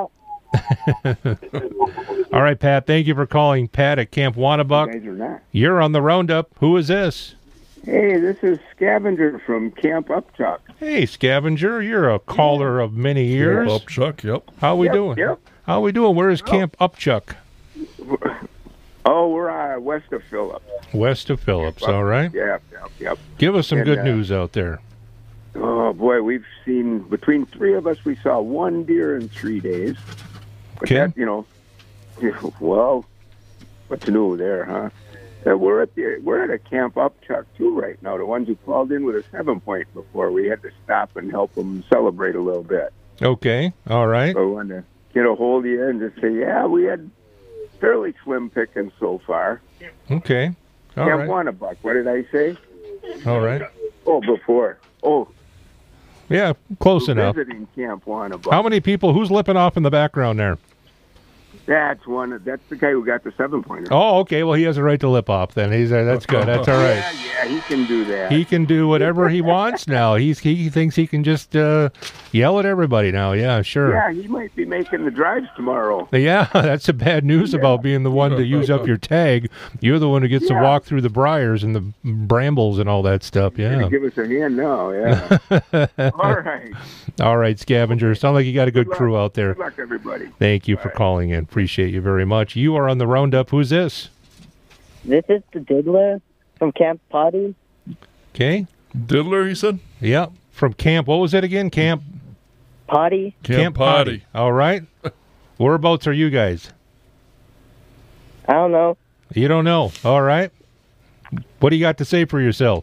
All right, Pat. Thank you for calling. Pat at Camp Wannabuck. You guys are not. You're on the Roundup. Who is this? Hey, this is Scavenger from Camp Upchuck. Hey, Scavenger. You're a caller of many years. Up Chuck, yep. How we Yep, doing? yep. How we doing? Where is Camp Upchuck? Oh, we're uh, west of Phillips. West of Phillips. All right. Yep, yep, yep. Give us some And, good uh, news out there. Oh, boy, we've seen, between three of us, we saw one deer in three days. But Okay. that, you know, well, what's new there, huh? Uh, we're at the we're at a Camp Upchuck, too, right now. The ones who called in with a seven-point before, we had to stop and help them celebrate a little bit. Okay. All right. So I wanted to get a hold of you and just say, yeah, we had fairly slim pickings so far. Okay. All Camp right. Wannabuck, what did I say? All right. Oh, before. Oh, Yeah, close enough. visiting Camp Wannabuck. How many people? Who's lipping off in the background there? That's one. That's the guy who got the seven-pointer. Oh, okay. Well, he has a right to lip off then. He's uh, that's good. That's all right. Yeah, yeah, he can do that. He can do whatever he wants now. He's he thinks he can just uh, yell at everybody now. Yeah, sure. Yeah, he might be making the drives tomorrow. Yeah, that's the bad news about being the one to use up your tag. You're the one who gets Yeah. to walk through the briars and the brambles and all that stuff. Yeah. Give us a hand now, yeah. All right. All right, Scavenger. Sound like you got a good, Good luck. crew out there. Good luck, everybody. Thank you for calling in. Appreciate you very much. You are on the Roundup. Who's this? This is the Diddler from Camp Potty. Okay. Diddler, he said? Yeah. From Camp, what was it again? Camp Potty. Camp Potty. All right. Whereabouts are you guys? I don't know. You don't know. All right. What do you got to say for yourself?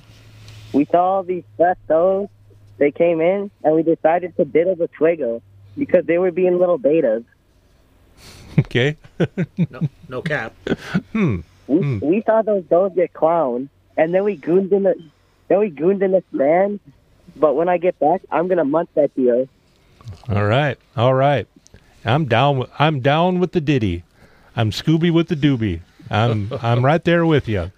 We saw these fat dogs. They came in, and we decided to diddle the Twigo. because they were being little betas. Okay. no, no cap. Hmm. We, Hmm. we thought those dogs get clowned, and then we gooned in the then we gooned in the stand. But when I get back, I'm gonna munch that deer. All right. All right. I'm down. With, I'm down with the ditty. I'm Scooby with the doobie. I'm I'm right there with you.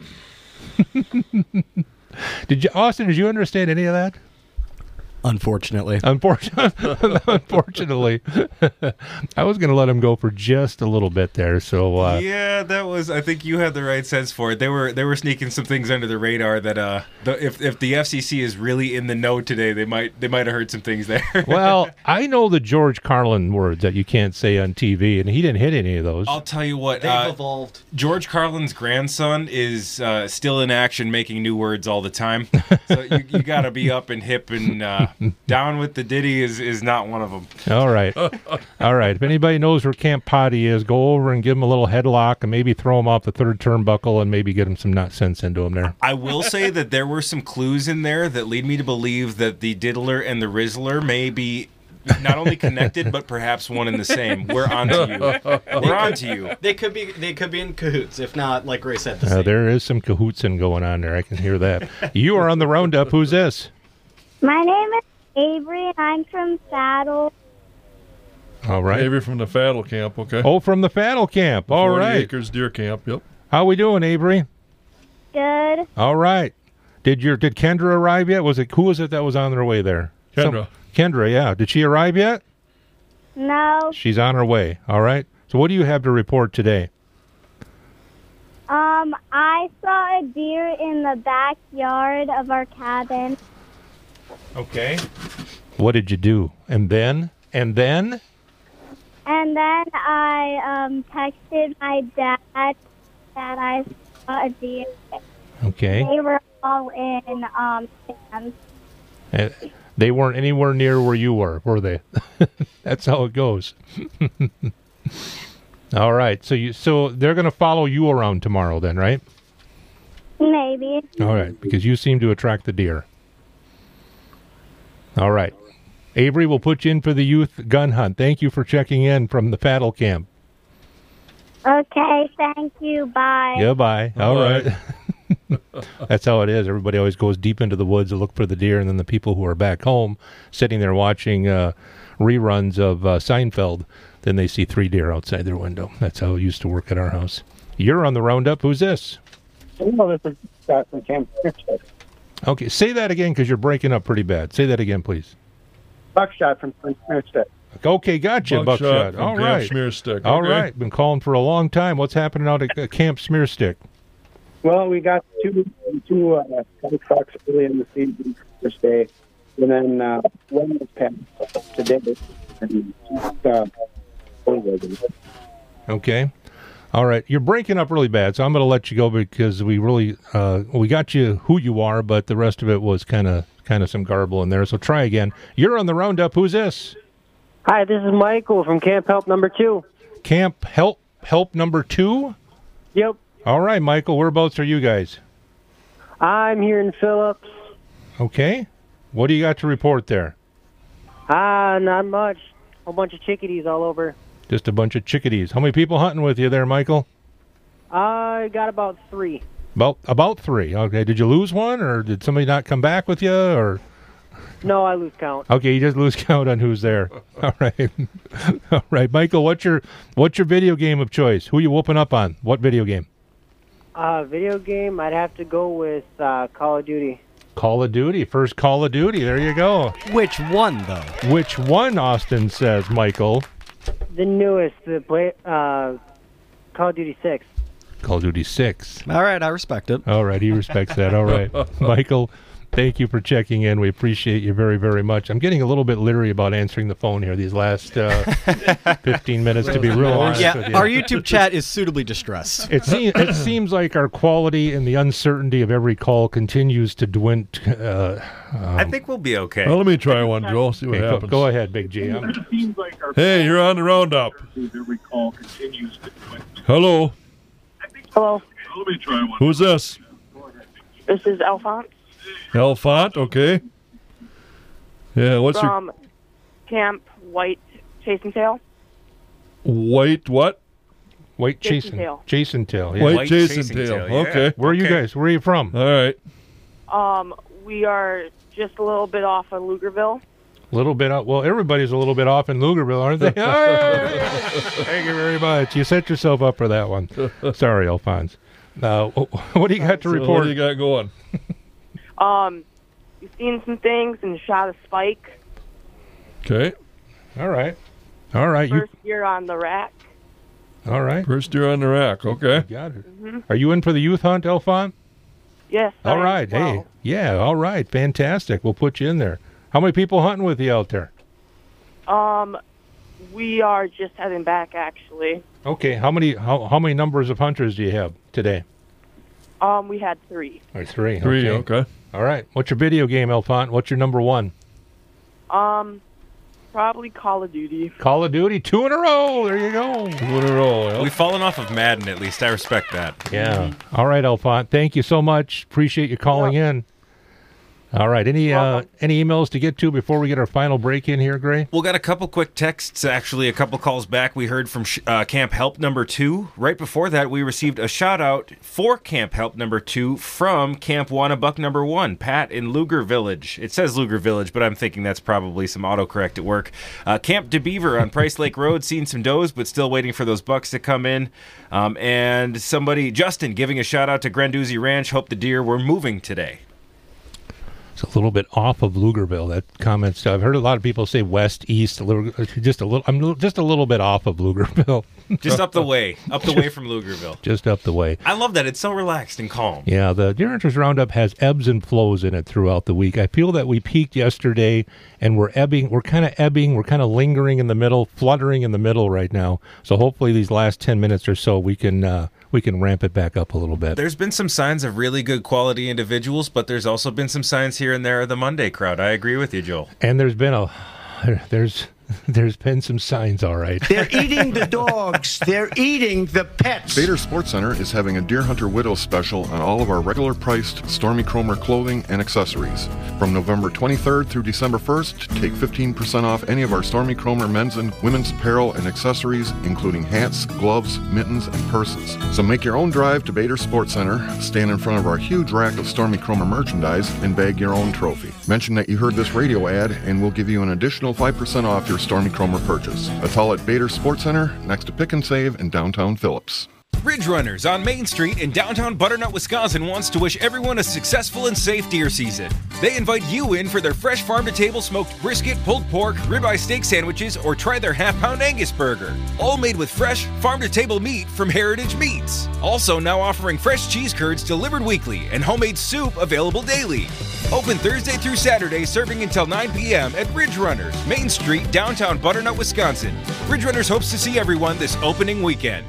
Did you, Austin? Did you understand any of that? Unfortunately. Unfortunately, unfortunately, I was going to let him go for just a little bit there. So uh, yeah, that was. I think you had the right sense for it. They were they were sneaking some things under the radar that uh, the, if if the F C C is really in the know today, they might they might have heard some things there. well, I know the George Carlin words that you can't say on T V, and he didn't hit any of those. I'll tell you what. They've uh, evolved. George Carlin's grandson is uh, still in action, making new words all the time. So you, you got to be up and hip and uh, down with the ditty is is not one of them. All right, all right. If anybody knows where Camp Potty is, go over and give him a little headlock, and maybe throw him off the third turnbuckle, and maybe get him some nut sense into him there. I will say that there were some clues in there that lead me to believe that the Diddler and the Rizzler may be not only connected, but perhaps one and the same. We're on to you. We're on to you. They could be they could be in cahoots, if not, like Ray said, the Uh, same. there is some cahootsin going on there. I can hear that. You are on the roundup. Who's this? My name is Avery, and I'm from Saddle. All right. Avery from the Faddle Camp, okay. Oh, from the Faddle Camp. All forty right. acres deer camp, yep. How we doing, Avery? Good. All right. Did your did Kendra arrive yet? Was it who was it that was on their way there? Kendra. Some- Kendra, yeah. Did she arrive yet? No. She's on her way. All right. So what do you have to report today? Um, I saw a deer in the backyard of our cabin. Okay. What did you do? And then? And then? And then I um, texted my dad that I saw a deer. Okay. They were all in um, stands. Uh, they weren't anywhere near where you were, were they? That's how it goes. All right. So you so they're going to follow you around tomorrow then, right? Maybe. All right, because you seem to attract the deer. All right. Avery will put you in for the youth gun hunt. Thank you for checking in from the Faddle Camp. Okay, thank you. Bye. Goodbye. All Bye. right. That's how it is. Everybody always goes deep into the woods to look for the deer, and then the people who are back home sitting there watching uh, reruns of uh, Seinfeld, then they see three deer outside their window. That's how it used to work at our house. You're on the roundup. Who's this? Hello, this is Scott from Camp Buckshot. Okay, say that again because you're breaking up pretty bad. Say that again, please. Buckshot from Smearstick. Okay, gotcha, Buckshot Buckshot. from All Camp right. Smearstick, All okay. right. Been calling for a long time. What's happening out at uh, Camp Smearstick? Well, we got two two uh, cow trucks early in the season first day, and then uh, one was passed today. And, uh, Okay. All right. You're breaking up really bad, so I'm going to let you go because we really uh, we got you who you are, but the rest of it was kind of kind of some garble in there. So try again. You're on the roundup. Who's this? Hi, this is Michael from Camp Help Number Two. Camp Help Help Number Two. Yep. All right, Michael. Whereabouts are you guys? I'm here in Phillips. Okay. What do you got to report there? Ah, not much. A bunch of chickadees all over. Just a bunch of chickadees. How many people hunting with you there, Michael? I got about three. About about three. Okay. Did you lose one, or did somebody not come back with you, or? No, I lose count. Okay, you just lose count on who's there. All right, all right, Michael. What's your what's your video game of choice? Who you whooping up on? What video game? Uh, video game, I'd have to go with uh, Call of Duty. Call of Duty. First Call of Duty. There you go. Which one, though? Which one? Austin says, Michael. The newest, the play, uh, Call of Duty six. Call of Duty six. All right, I respect it. All right, he respects that. All right, Michael. Thank you for checking in. We appreciate you very, very much. I'm getting a little bit leery about answering the phone here these last uh, fifteen minutes, to be real honest Yeah, with you. our YouTube chat is suitably distressed. It, seems, it seems like our quality and the uncertainty of every call continues to dwindle. Uh, um, I think we'll be okay. Well, let me try one, Joel. See what okay, go, happens. go ahead, Big G. I'm- Hey, you're on the roundup. Hello. Hello, Who's this? this is Alphonse Alphont. Okay. Yeah. What's your from Camp White Chasing tail. White what? White Jason Jason. tail. Jason tail. Yeah. White, White Jason, Jason tail. tail, yeah. Okay. Where are you guys? Where are you from? All right. Um, we are just a little bit off of Lugerville. A little bit out. Well, everybody's a little bit off in Lugerville, aren't they? Thank you very much. You set yourself up for that one. Sorry, Alphonse. Now, what do you got to So report? what do you got going? Um, we've seen some things and shot a spike. Okay. All right. All right. You First year on the rack. all right? First year on the rack. Okay. Got it. Mhm. Are you in for the youth hunt, Alphonse? Yes. I All am right. as well. Hey. Yeah. All right. Fantastic. We'll put you in there. How many people hunting with you out there? Um, we are just heading back actually. Okay. How many? How how many numbers of hunters do you have today? Um, we had three. Or three. Three. Okay. Okay. All right. What's your video game, Alphonse? What's your number one? Um, probably Call of Duty. Call of Duty. Two in a row. There you go. Two in a row. Yeah. We've fallen off of Madden, at least. I respect that. Yeah. All right, Alphonse. Thank you so much. Appreciate you calling in. All right. Any uh, any emails to get to before we get our final break in here, Gray? We'll got a couple quick texts. Actually, a couple calls back. We heard from uh, Camp Help number two. Right before that, we received a shout out for Camp Help number two from Camp Wannabuck number one, Pat in Luger Village. It says Luger Village, but I'm thinking that's probably some autocorrect at work. Uh, Camp DeBeaver on Price Lake Road, seen some does, but still waiting for those bucks to come in. Um, and somebody, Justin, giving a shout out to Grandoozy Ranch. Hope the deer were moving today. It's a little bit off of Lugerville. That comment. I've heard a lot of people say west, east, a little, just a little. I'm just a little bit off of Lugerville. Just up the way, up the way from Lugerville. Just up the way. I love that. It's so relaxed and calm. Yeah, the Deer Hunters Roundup has ebbs and flows in it throughout the week. I feel that we peaked yesterday, and we're ebbing. We're kind of ebbing. We're kind of lingering in the middle, fluttering in the middle right now. So hopefully, these last ten minutes or so, we can uh, we can ramp it back up a little bit. There's been some signs of really good quality individuals, but there's also been some signs here and there of the Monday crowd. I agree with you, Joel. And there's been a there's there's been some signs, all right. They're eating the dogs. They're eating the pets. Bader Sports Center is having a Deer Hunter Widow special on all of our regular priced Stormy Cromer clothing and accessories. From November twenty-third through December first, take fifteen percent off any of our Stormy Cromer men's and women's apparel and accessories, including hats, gloves, mittens, and purses. So make your own drive to Bader Sports Center, stand in front of our huge rack of Stormy Cromer merchandise, and bag your own trophy. Mention that you heard this radio ad, and we'll give you an additional five percent off your Stormy Cromer purchase. That's all at Bader Sports Center, next to Pick and Save in downtown Phillips. Ridge Runners on Main Street in downtown Butternut, Wisconsin wants to wish everyone a successful and safe deer season. They invite you in for their fresh farm-to-table smoked brisket, pulled pork, ribeye steak sandwiches, or try their half-pound Angus burger. All made with fresh, farm-to-table meat from Heritage Meats. Also now offering fresh cheese curds delivered weekly and homemade soup available daily. Open Thursday through Saturday, serving until nine p.m. at Ridge Runners, Main Street, downtown Butternut, Wisconsin. Ridge Runners hopes to see everyone this opening weekend.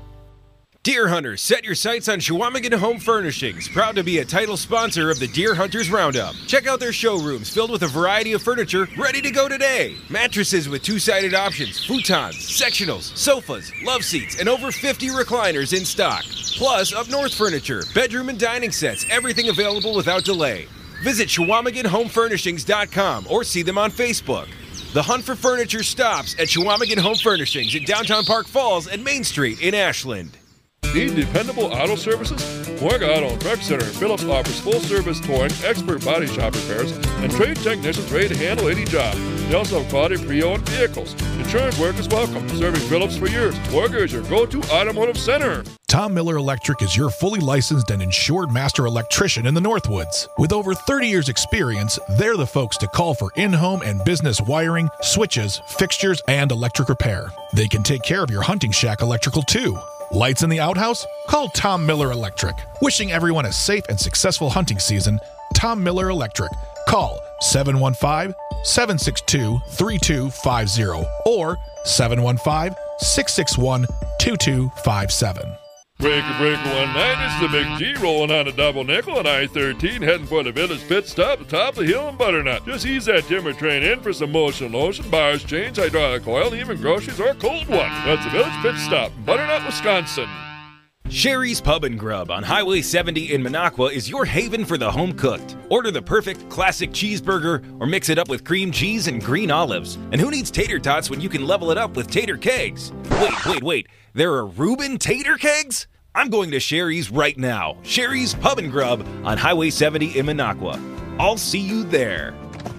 Deer Hunters, set your sights on Chequamegon Home Furnishings, proud to be a title sponsor of the Deer Hunters Roundup. Check out their showrooms filled with a variety of furniture ready to go today. Mattresses with two-sided options, futons, sectionals, sofas, love seats, and over fifty recliners in stock. Plus, up north furniture, bedroom and dining sets, everything available without delay. Visit Chequamegon Home Furnishings dot com or see them on Facebook. The hunt for furniture stops at Chequamegon Home Furnishings in downtown Park Falls and Main Street in Ashland. Need dependable auto services? Moega Auto and Truck Center in Phillips offers full-service towing, expert body shop repairs, and trade technicians ready to handle any job. They also have quality pre-owned vehicles. Insurance work is welcome. Serving Phillips for years, Moega is your go-to automotive center. Tom Miller Electric is your fully licensed and insured master electrician in the Northwoods. With over thirty years experience, they're the folks to call for in-home and business wiring, switches, fixtures, and electric repair. They can take care of your hunting shack electrical too. Lights in the outhouse? Call Tom Miller Electric. Wishing everyone a safe and successful hunting season, Tom Miller Electric. Call seven one five, seven six two, three two five zero or seven one five, six six one, two two five seven. Breaker Breaker one nine, it's the Big G rolling on a double nickel on I thirteen, heading for the Village Pit Stop at the top of the hill in Butternut. Just ease that timber train in for some motion lotion, bars, chains, hydraulic oil, and even groceries or a cold one. That's the Village Pit Stop in Butternut, Wisconsin. Sherry's Pub and Grub on Highway seventy in Minocqua is your haven for the home cooked. Order the perfect classic cheeseburger or mix it up with cream cheese and green olives. And who needs tater tots when you can level it up with tater kegs? Wait, wait, wait. There are Reuben tater kegs? I'm going to Sherry's right now. Sherry's Pub and Grub on Highway seventy in Minocqua. I'll see you there.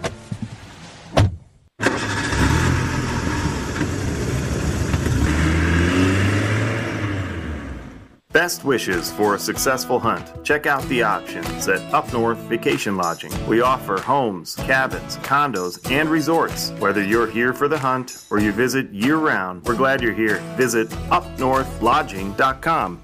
Best wishes for a successful hunt. Check out the options at Up North Vacation Lodging. We offer homes, cabins, condos, and resorts. Whether you're here for the hunt or you visit year-round, we're glad you're here. Visit up north lodging dot com.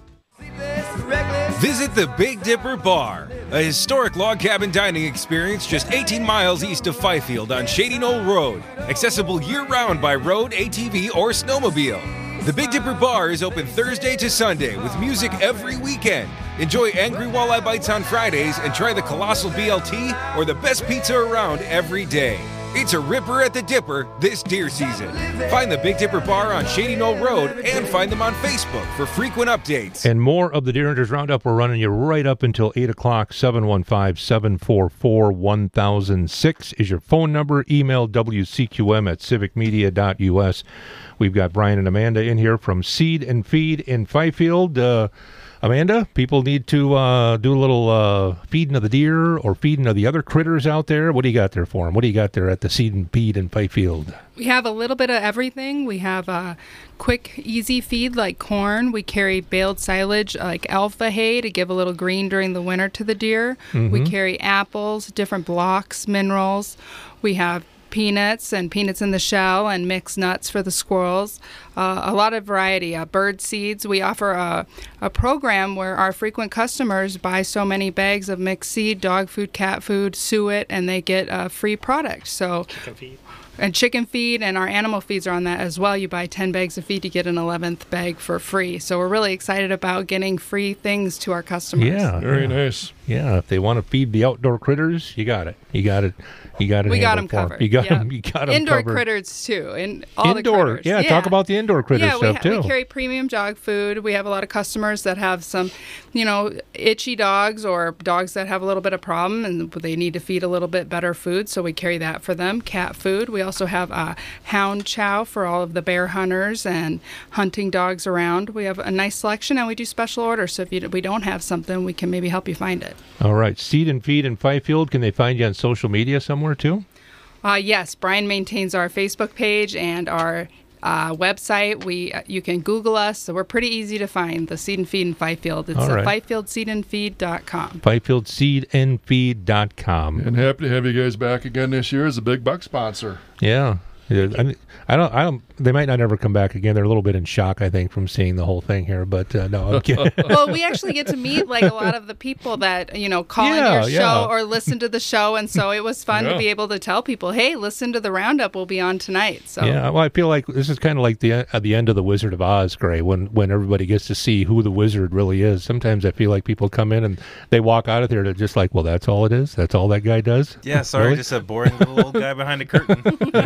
Visit the Big Dipper Bar, a historic log cabin dining experience just eighteen miles east of Fifield on Shady Knoll Road. Accessible year-round by road, A T V, or snowmobile. The Big Dipper Bar is open Thursday to Sunday with music every weekend. Enjoy Angry Walleye Bites on Fridays and try the Colossal B L T or the best pizza around every day. It's a ripper at the Dipper this deer season. Find the Big Dipper Bar on Shady Knoll Road and find them on Facebook for frequent updates. And more of the Deer Hunters Roundup. We're running you right up until eight o'clock. seven one five, seven four four, one thousand six is your phone number. Email W C Q M at civic media dot U S. We've got Brian and Amanda in here from Seed and Feed in Fifield. Uh, Amanda, people need to uh, do a little uh, feeding of the deer or feeding of the other critters out there. What do you got there for them? What do you got there at the Seed and Feed in Fifield? We have a little bit of everything. We have a quick, easy feed like corn. We carry baled silage like alpha hay to give a little green during the winter to the deer. Mm-hmm. We carry apples, different blocks, minerals. We have peanuts and peanuts in the shell and mixed nuts for the squirrels. Uh, a lot of variety. Uh, bird seeds. We offer a, a program where our frequent customers buy so many bags of mixed seed, dog food, cat food, suet, and they get a free product. So, Chicken feed. And chicken feed, and our animal feeds are on that as well. You buy ten bags of feed to get an eleventh bag for free. So we're really excited about getting free things to our customers. Yeah. Very yeah. nice. Yeah, if they want to feed the outdoor critters, you got it. You got it. You got it. We got them handled for 'em. covered. You got yeah. them. You got them Indoor covered. critters too, and all Indoor, the critters. yeah, talk about the indoor critter yeah, stuff we ha- too. We carry premium dog food. We have a lot of customers that have some, you know, itchy dogs or dogs that have a little bit of problem and they need to feed a little bit better food. So we carry that for them. Cat food. We also have a hound chow for all of the bear hunters and hunting dogs around. We have a nice selection and we do special orders. So if you, we don't have something, we can maybe help you find it. All right, Seed and Feed in Fifield. Can they find you on social media somewhere too? Uh, yes, Brian maintains our Facebook page and our uh, website. We uh, you can Google us, so we're pretty easy to find. The Seed and Feed in Fifield. It's All uh, right. Fifield Seed and Feed dot com. Fifield Seed and Feed dot com. And happy to have you guys back again this year as a big buck sponsor. Yeah. Yeah, I, mean, I don't. I don't. They might not ever come back again. They're a little bit in shock, I think, from seeing the whole thing here. But uh, no, I'm kidding. Well, we actually get to meet like a lot of the people that you know call Yeah, in your yeah. show or listen to the show, and so it was fun Yeah. to be able to tell people, "Hey, listen to the roundup. We'll be on tonight." So Yeah, well, I feel like this is kind of like the at the end of the Wizard of Oz, Gray, when when everybody gets to see who the wizard really is. Sometimes I feel like people come in and they walk out of there, they're just like, well, that's all it is. That's all that guy does. Yeah, sorry, Really? just a boring little old guy behind a curtain.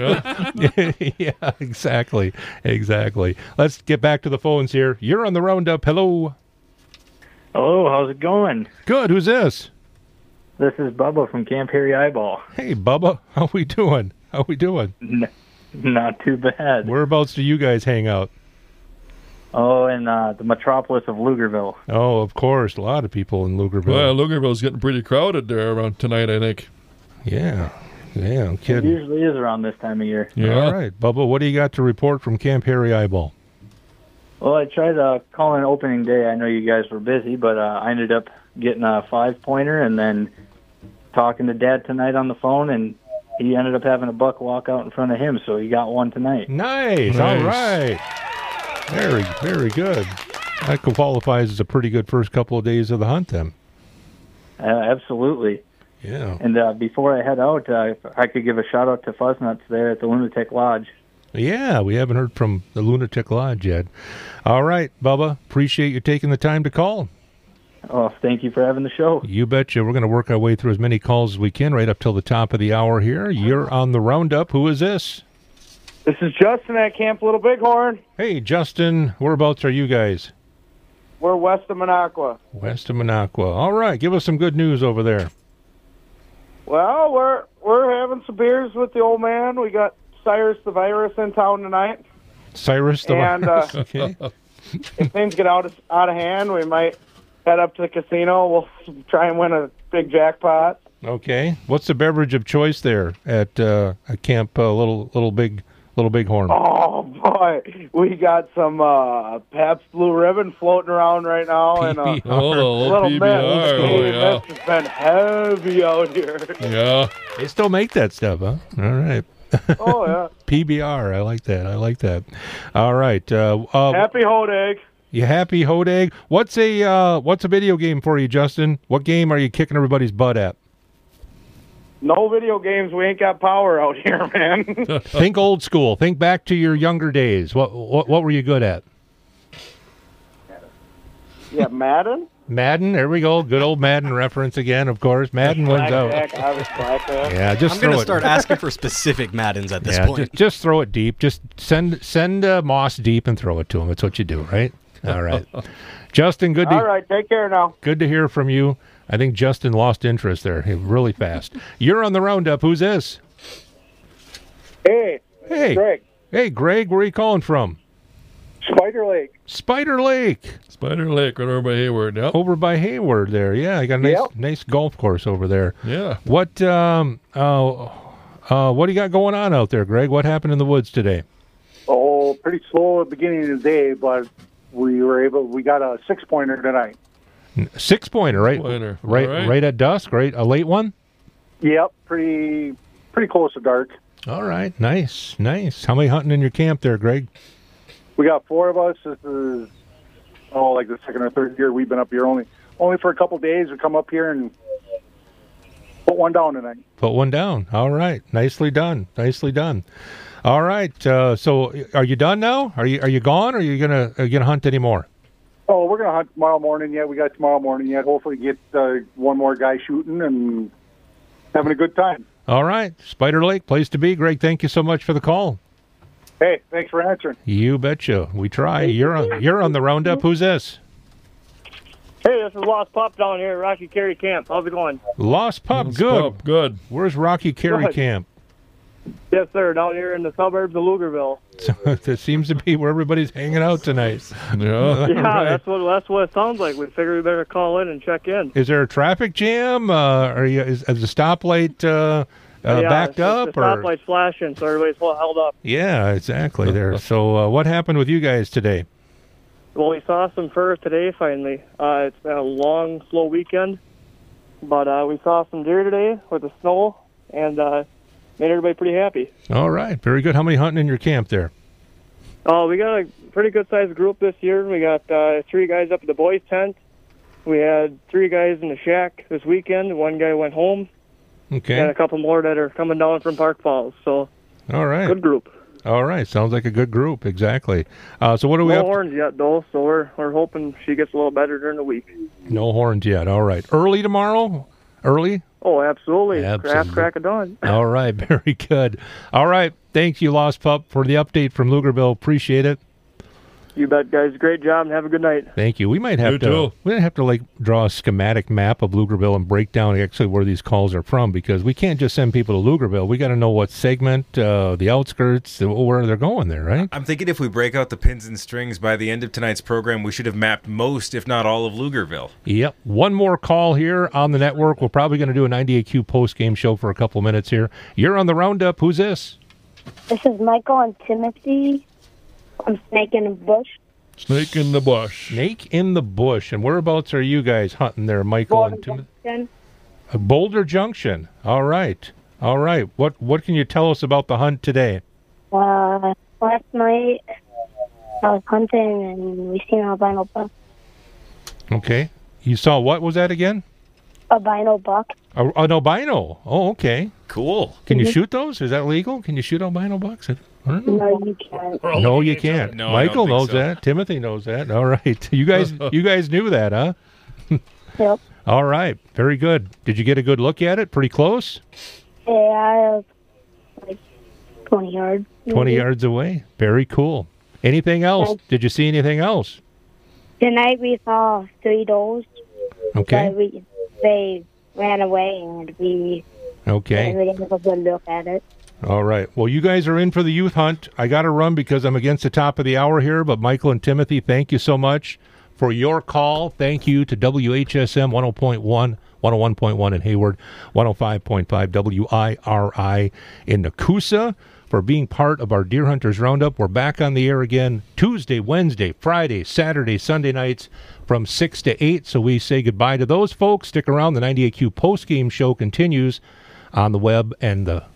yeah, exactly, exactly. Let's get back to the phones here. You're on the roundup. Hello. Hello, how's it going? Good. Who's this? This is Bubba from Camp Harry Eyeball. Hey, Bubba. How we doing? How we doing? N- not too bad. Whereabouts do you guys hang out? Oh, in uh, the metropolis of Lugerville. Oh, of course. A lot of people in Lugerville. Well, Lugerville's getting pretty crowded there around tonight, I think. Yeah. Yeah, I'm It kidding. usually is around this time of year. All right. Bubba, what do you got to report from Camp Harry Eyeball? Well, I tried uh, calling opening day. I know you guys were busy, but uh, I ended up getting a five-pointer and then talking to Dad tonight on the phone, and he ended up having a buck walk out in front of him, so he got one tonight. Nice. All right. Very, very good. That qualifies as a pretty good first couple of days of the hunt then. Uh, absolutely. Yeah. And uh, before I head out, uh, if I could give a shout-out to Fuzznuts there at the Lunatic Lodge. Yeah, we haven't heard from the Lunatic Lodge yet. All right, Bubba, appreciate you taking the time to call. Oh, thank you for having the show. You betcha. We're going to work our way through as many calls as we can right up till the top of the hour here. You're on the roundup. Who is this? This is Justin at Camp Little Bighorn. Hey, Justin. Whereabouts are you guys? We're west of Minocqua. West of Minocqua. All right, give us some good news over there. Well, we're we're having some beers with the old man. We got Cyrus the Virus in town tonight. Cyrus the And, Virus. uh, Okay. If things get out of, out of hand, we might head up to the casino. We'll try and win a big jackpot. Okay. What's the beverage of choice there at uh, at Camp uh, Little Little Big Little Bighorn? Oh boy, we got some uh, Pabst Blue Ribbon floating around right now, and a P B R. Oh, little P B R, mist. oh, Hey, yeah. Mist has been heavy out here. Yeah. They still make that stuff, huh? All right. Oh yeah. P B R. I like that. I like that. All right. Uh, uh, Happy Hodag. You happy, Hodag? What's a uh, what's a video game for you, Justin? What game are you kicking everybody's butt at? No video games. We ain't got power out here, man. Think old school. Think back to your younger days. What what what were you good at? Yeah, Madden. Madden. There we go. Good old Madden reference again. Of course, Madden wins out. Blackjack, obviously, blackjack. Yeah, just I'm throw gonna it. start asking for specific Maddens at this yeah, point. Just, just throw it deep. Just send send uh, Moss deep and throw it to him. That's what you do, right? All right, Justin. Good to All right, take care now. good to hear from you. I think Justin lost interest there really fast. You're on the roundup. Who's this? Hey. Hey. Greg. Hey, Greg. Where are you calling from? Spider Lake. Spider Lake. Spider Lake, right over by Hayward. Yep. Over by Hayward there. Yeah, I got a nice Yep. nice golf course over there. Yeah. What um uh, uh what do you got going on out there, Greg? What happened in the woods today? Oh, pretty slow at the beginning of the day, but we were able. We got a six pointer tonight. Six pointer, right? Pointer. Right, All right. right at dusk, right? A late one? Yep, pretty pretty close to dark. All right, nice, nice. How many hunting in your camp there, Greg? We got four of us. This is oh, like the second or third year we've been up here. Only only for a couple days. We come up here and put one down tonight. Put one down. All right, nicely done, nicely done. All right, uh, so are you done now? Are you are you gone? Or are you gonna are you gonna hunt anymore? Oh, we're gonna hunt tomorrow morning. Yeah, we got tomorrow morning yet. Hopefully, get uh, one more guy shooting and having a good time. All right, Spider Lake, place to be. Greg, thank you so much for the call. Hey, thanks for answering. You betcha. We try. You're on, you're on the roundup. Who's this? Hey, this is Lost Pup down here at Rocky Carry Camp. How's it going? Lost Pup. Lost Good. Pup, good. Where's Rocky Carry Good. Camp? Yes, sir, down here in the suburbs of Lugerville. So that seems to be where everybody's hanging out tonight. Yeah. Yeah, Right. that's what that's what it sounds like. We figured we better call in and check in. Is there a traffic jam? Uh, are you is, is the stoplight uh, uh, yeah, backed it's, up? The or stoplight's flashing, so everybody's well held up. yeah, exactly. There. So uh, what happened with you guys today? Well, we saw some fur today. Finally, uh, it's been a long, slow weekend, but uh, we saw some deer today with the snow, and uh, made everybody pretty happy. All right, very good. How many hunting in your camp there? Oh, we got a pretty good sized group this year. We got uh, three guys up at the boys' tent. We had three guys in the shack this weekend. One guy went home. Okay. And a couple more that are coming down from Park Falls. So, All right. good group. All right, sounds like a good group. Exactly. Uh, so what are we No up? horns yet, though, so we're we're hoping she gets a little better during the week. No horns yet. All right. Early tomorrow. Early. Oh, absolutely. Absolutely. Crack, crack of dawn. All right, very good. All right, thank you, Lost Pup, for the update from Lugerville. Appreciate it. You bet, guys. Great job, and have a good night. Thank you. We might have You to. too. We might have to like draw a schematic map of Lugerville and break down actually where these calls are from, because we can't just send people to Lugerville. We got to know what segment, uh, the outskirts, where they're going there, right? I'm thinking if we break out the pins and strings by the end of tonight's program, we should have mapped most, if not all, of Lugerville. Yep. One more call here on the network. We're probably going to do a ninety-eight Q post game show for a couple minutes here. You're on the roundup. Who's this? This is Michael and Timothy. I'm Snake in the Bush. Snake in the bush. Snake in the bush. And whereabouts are you guys hunting there, Michael and Timothy? Junction. Uh, Boulder Junction. All right. All right. What what can you tell us about the hunt today? Uh, last night I was hunting and we seen an albino buck. Okay. You saw what was that again? Albino buck. A, an albino. Oh, okay. Cool. Can you Mhm. shoot those? Is that legal? Can you shoot albino bucks? I don't know. No, you can't. No, you can't. No, I don't Michael think knows so. that. Timothy knows that. All right. You guys you guys knew that, huh? Yep. All right. Very good. Did you get a good look at it? Pretty close? Yeah, I was like twenty yards. twenty maybe. yards away. Very cool. Anything else? Thanks. Did you see anything else? Tonight we saw three does. Okay. But we, they ran away, and we Okay. didn't really have a good look at it. All right. Well, you guys are in for the youth hunt. I got to run because I'm against the top of the hour here, but Michael and Timothy, thank you so much for your call. Thank you to W H S M one oh point one, one oh one point one in Hayward, one oh five point five W I R I in Nakusa for being part of our Deer Hunters Roundup. We're back on the air again Tuesday, Wednesday, Friday, Saturday, Sunday nights from six to eight. So we say goodbye to those folks. Stick around. The ninety-eight Q postgame show continues on the web and the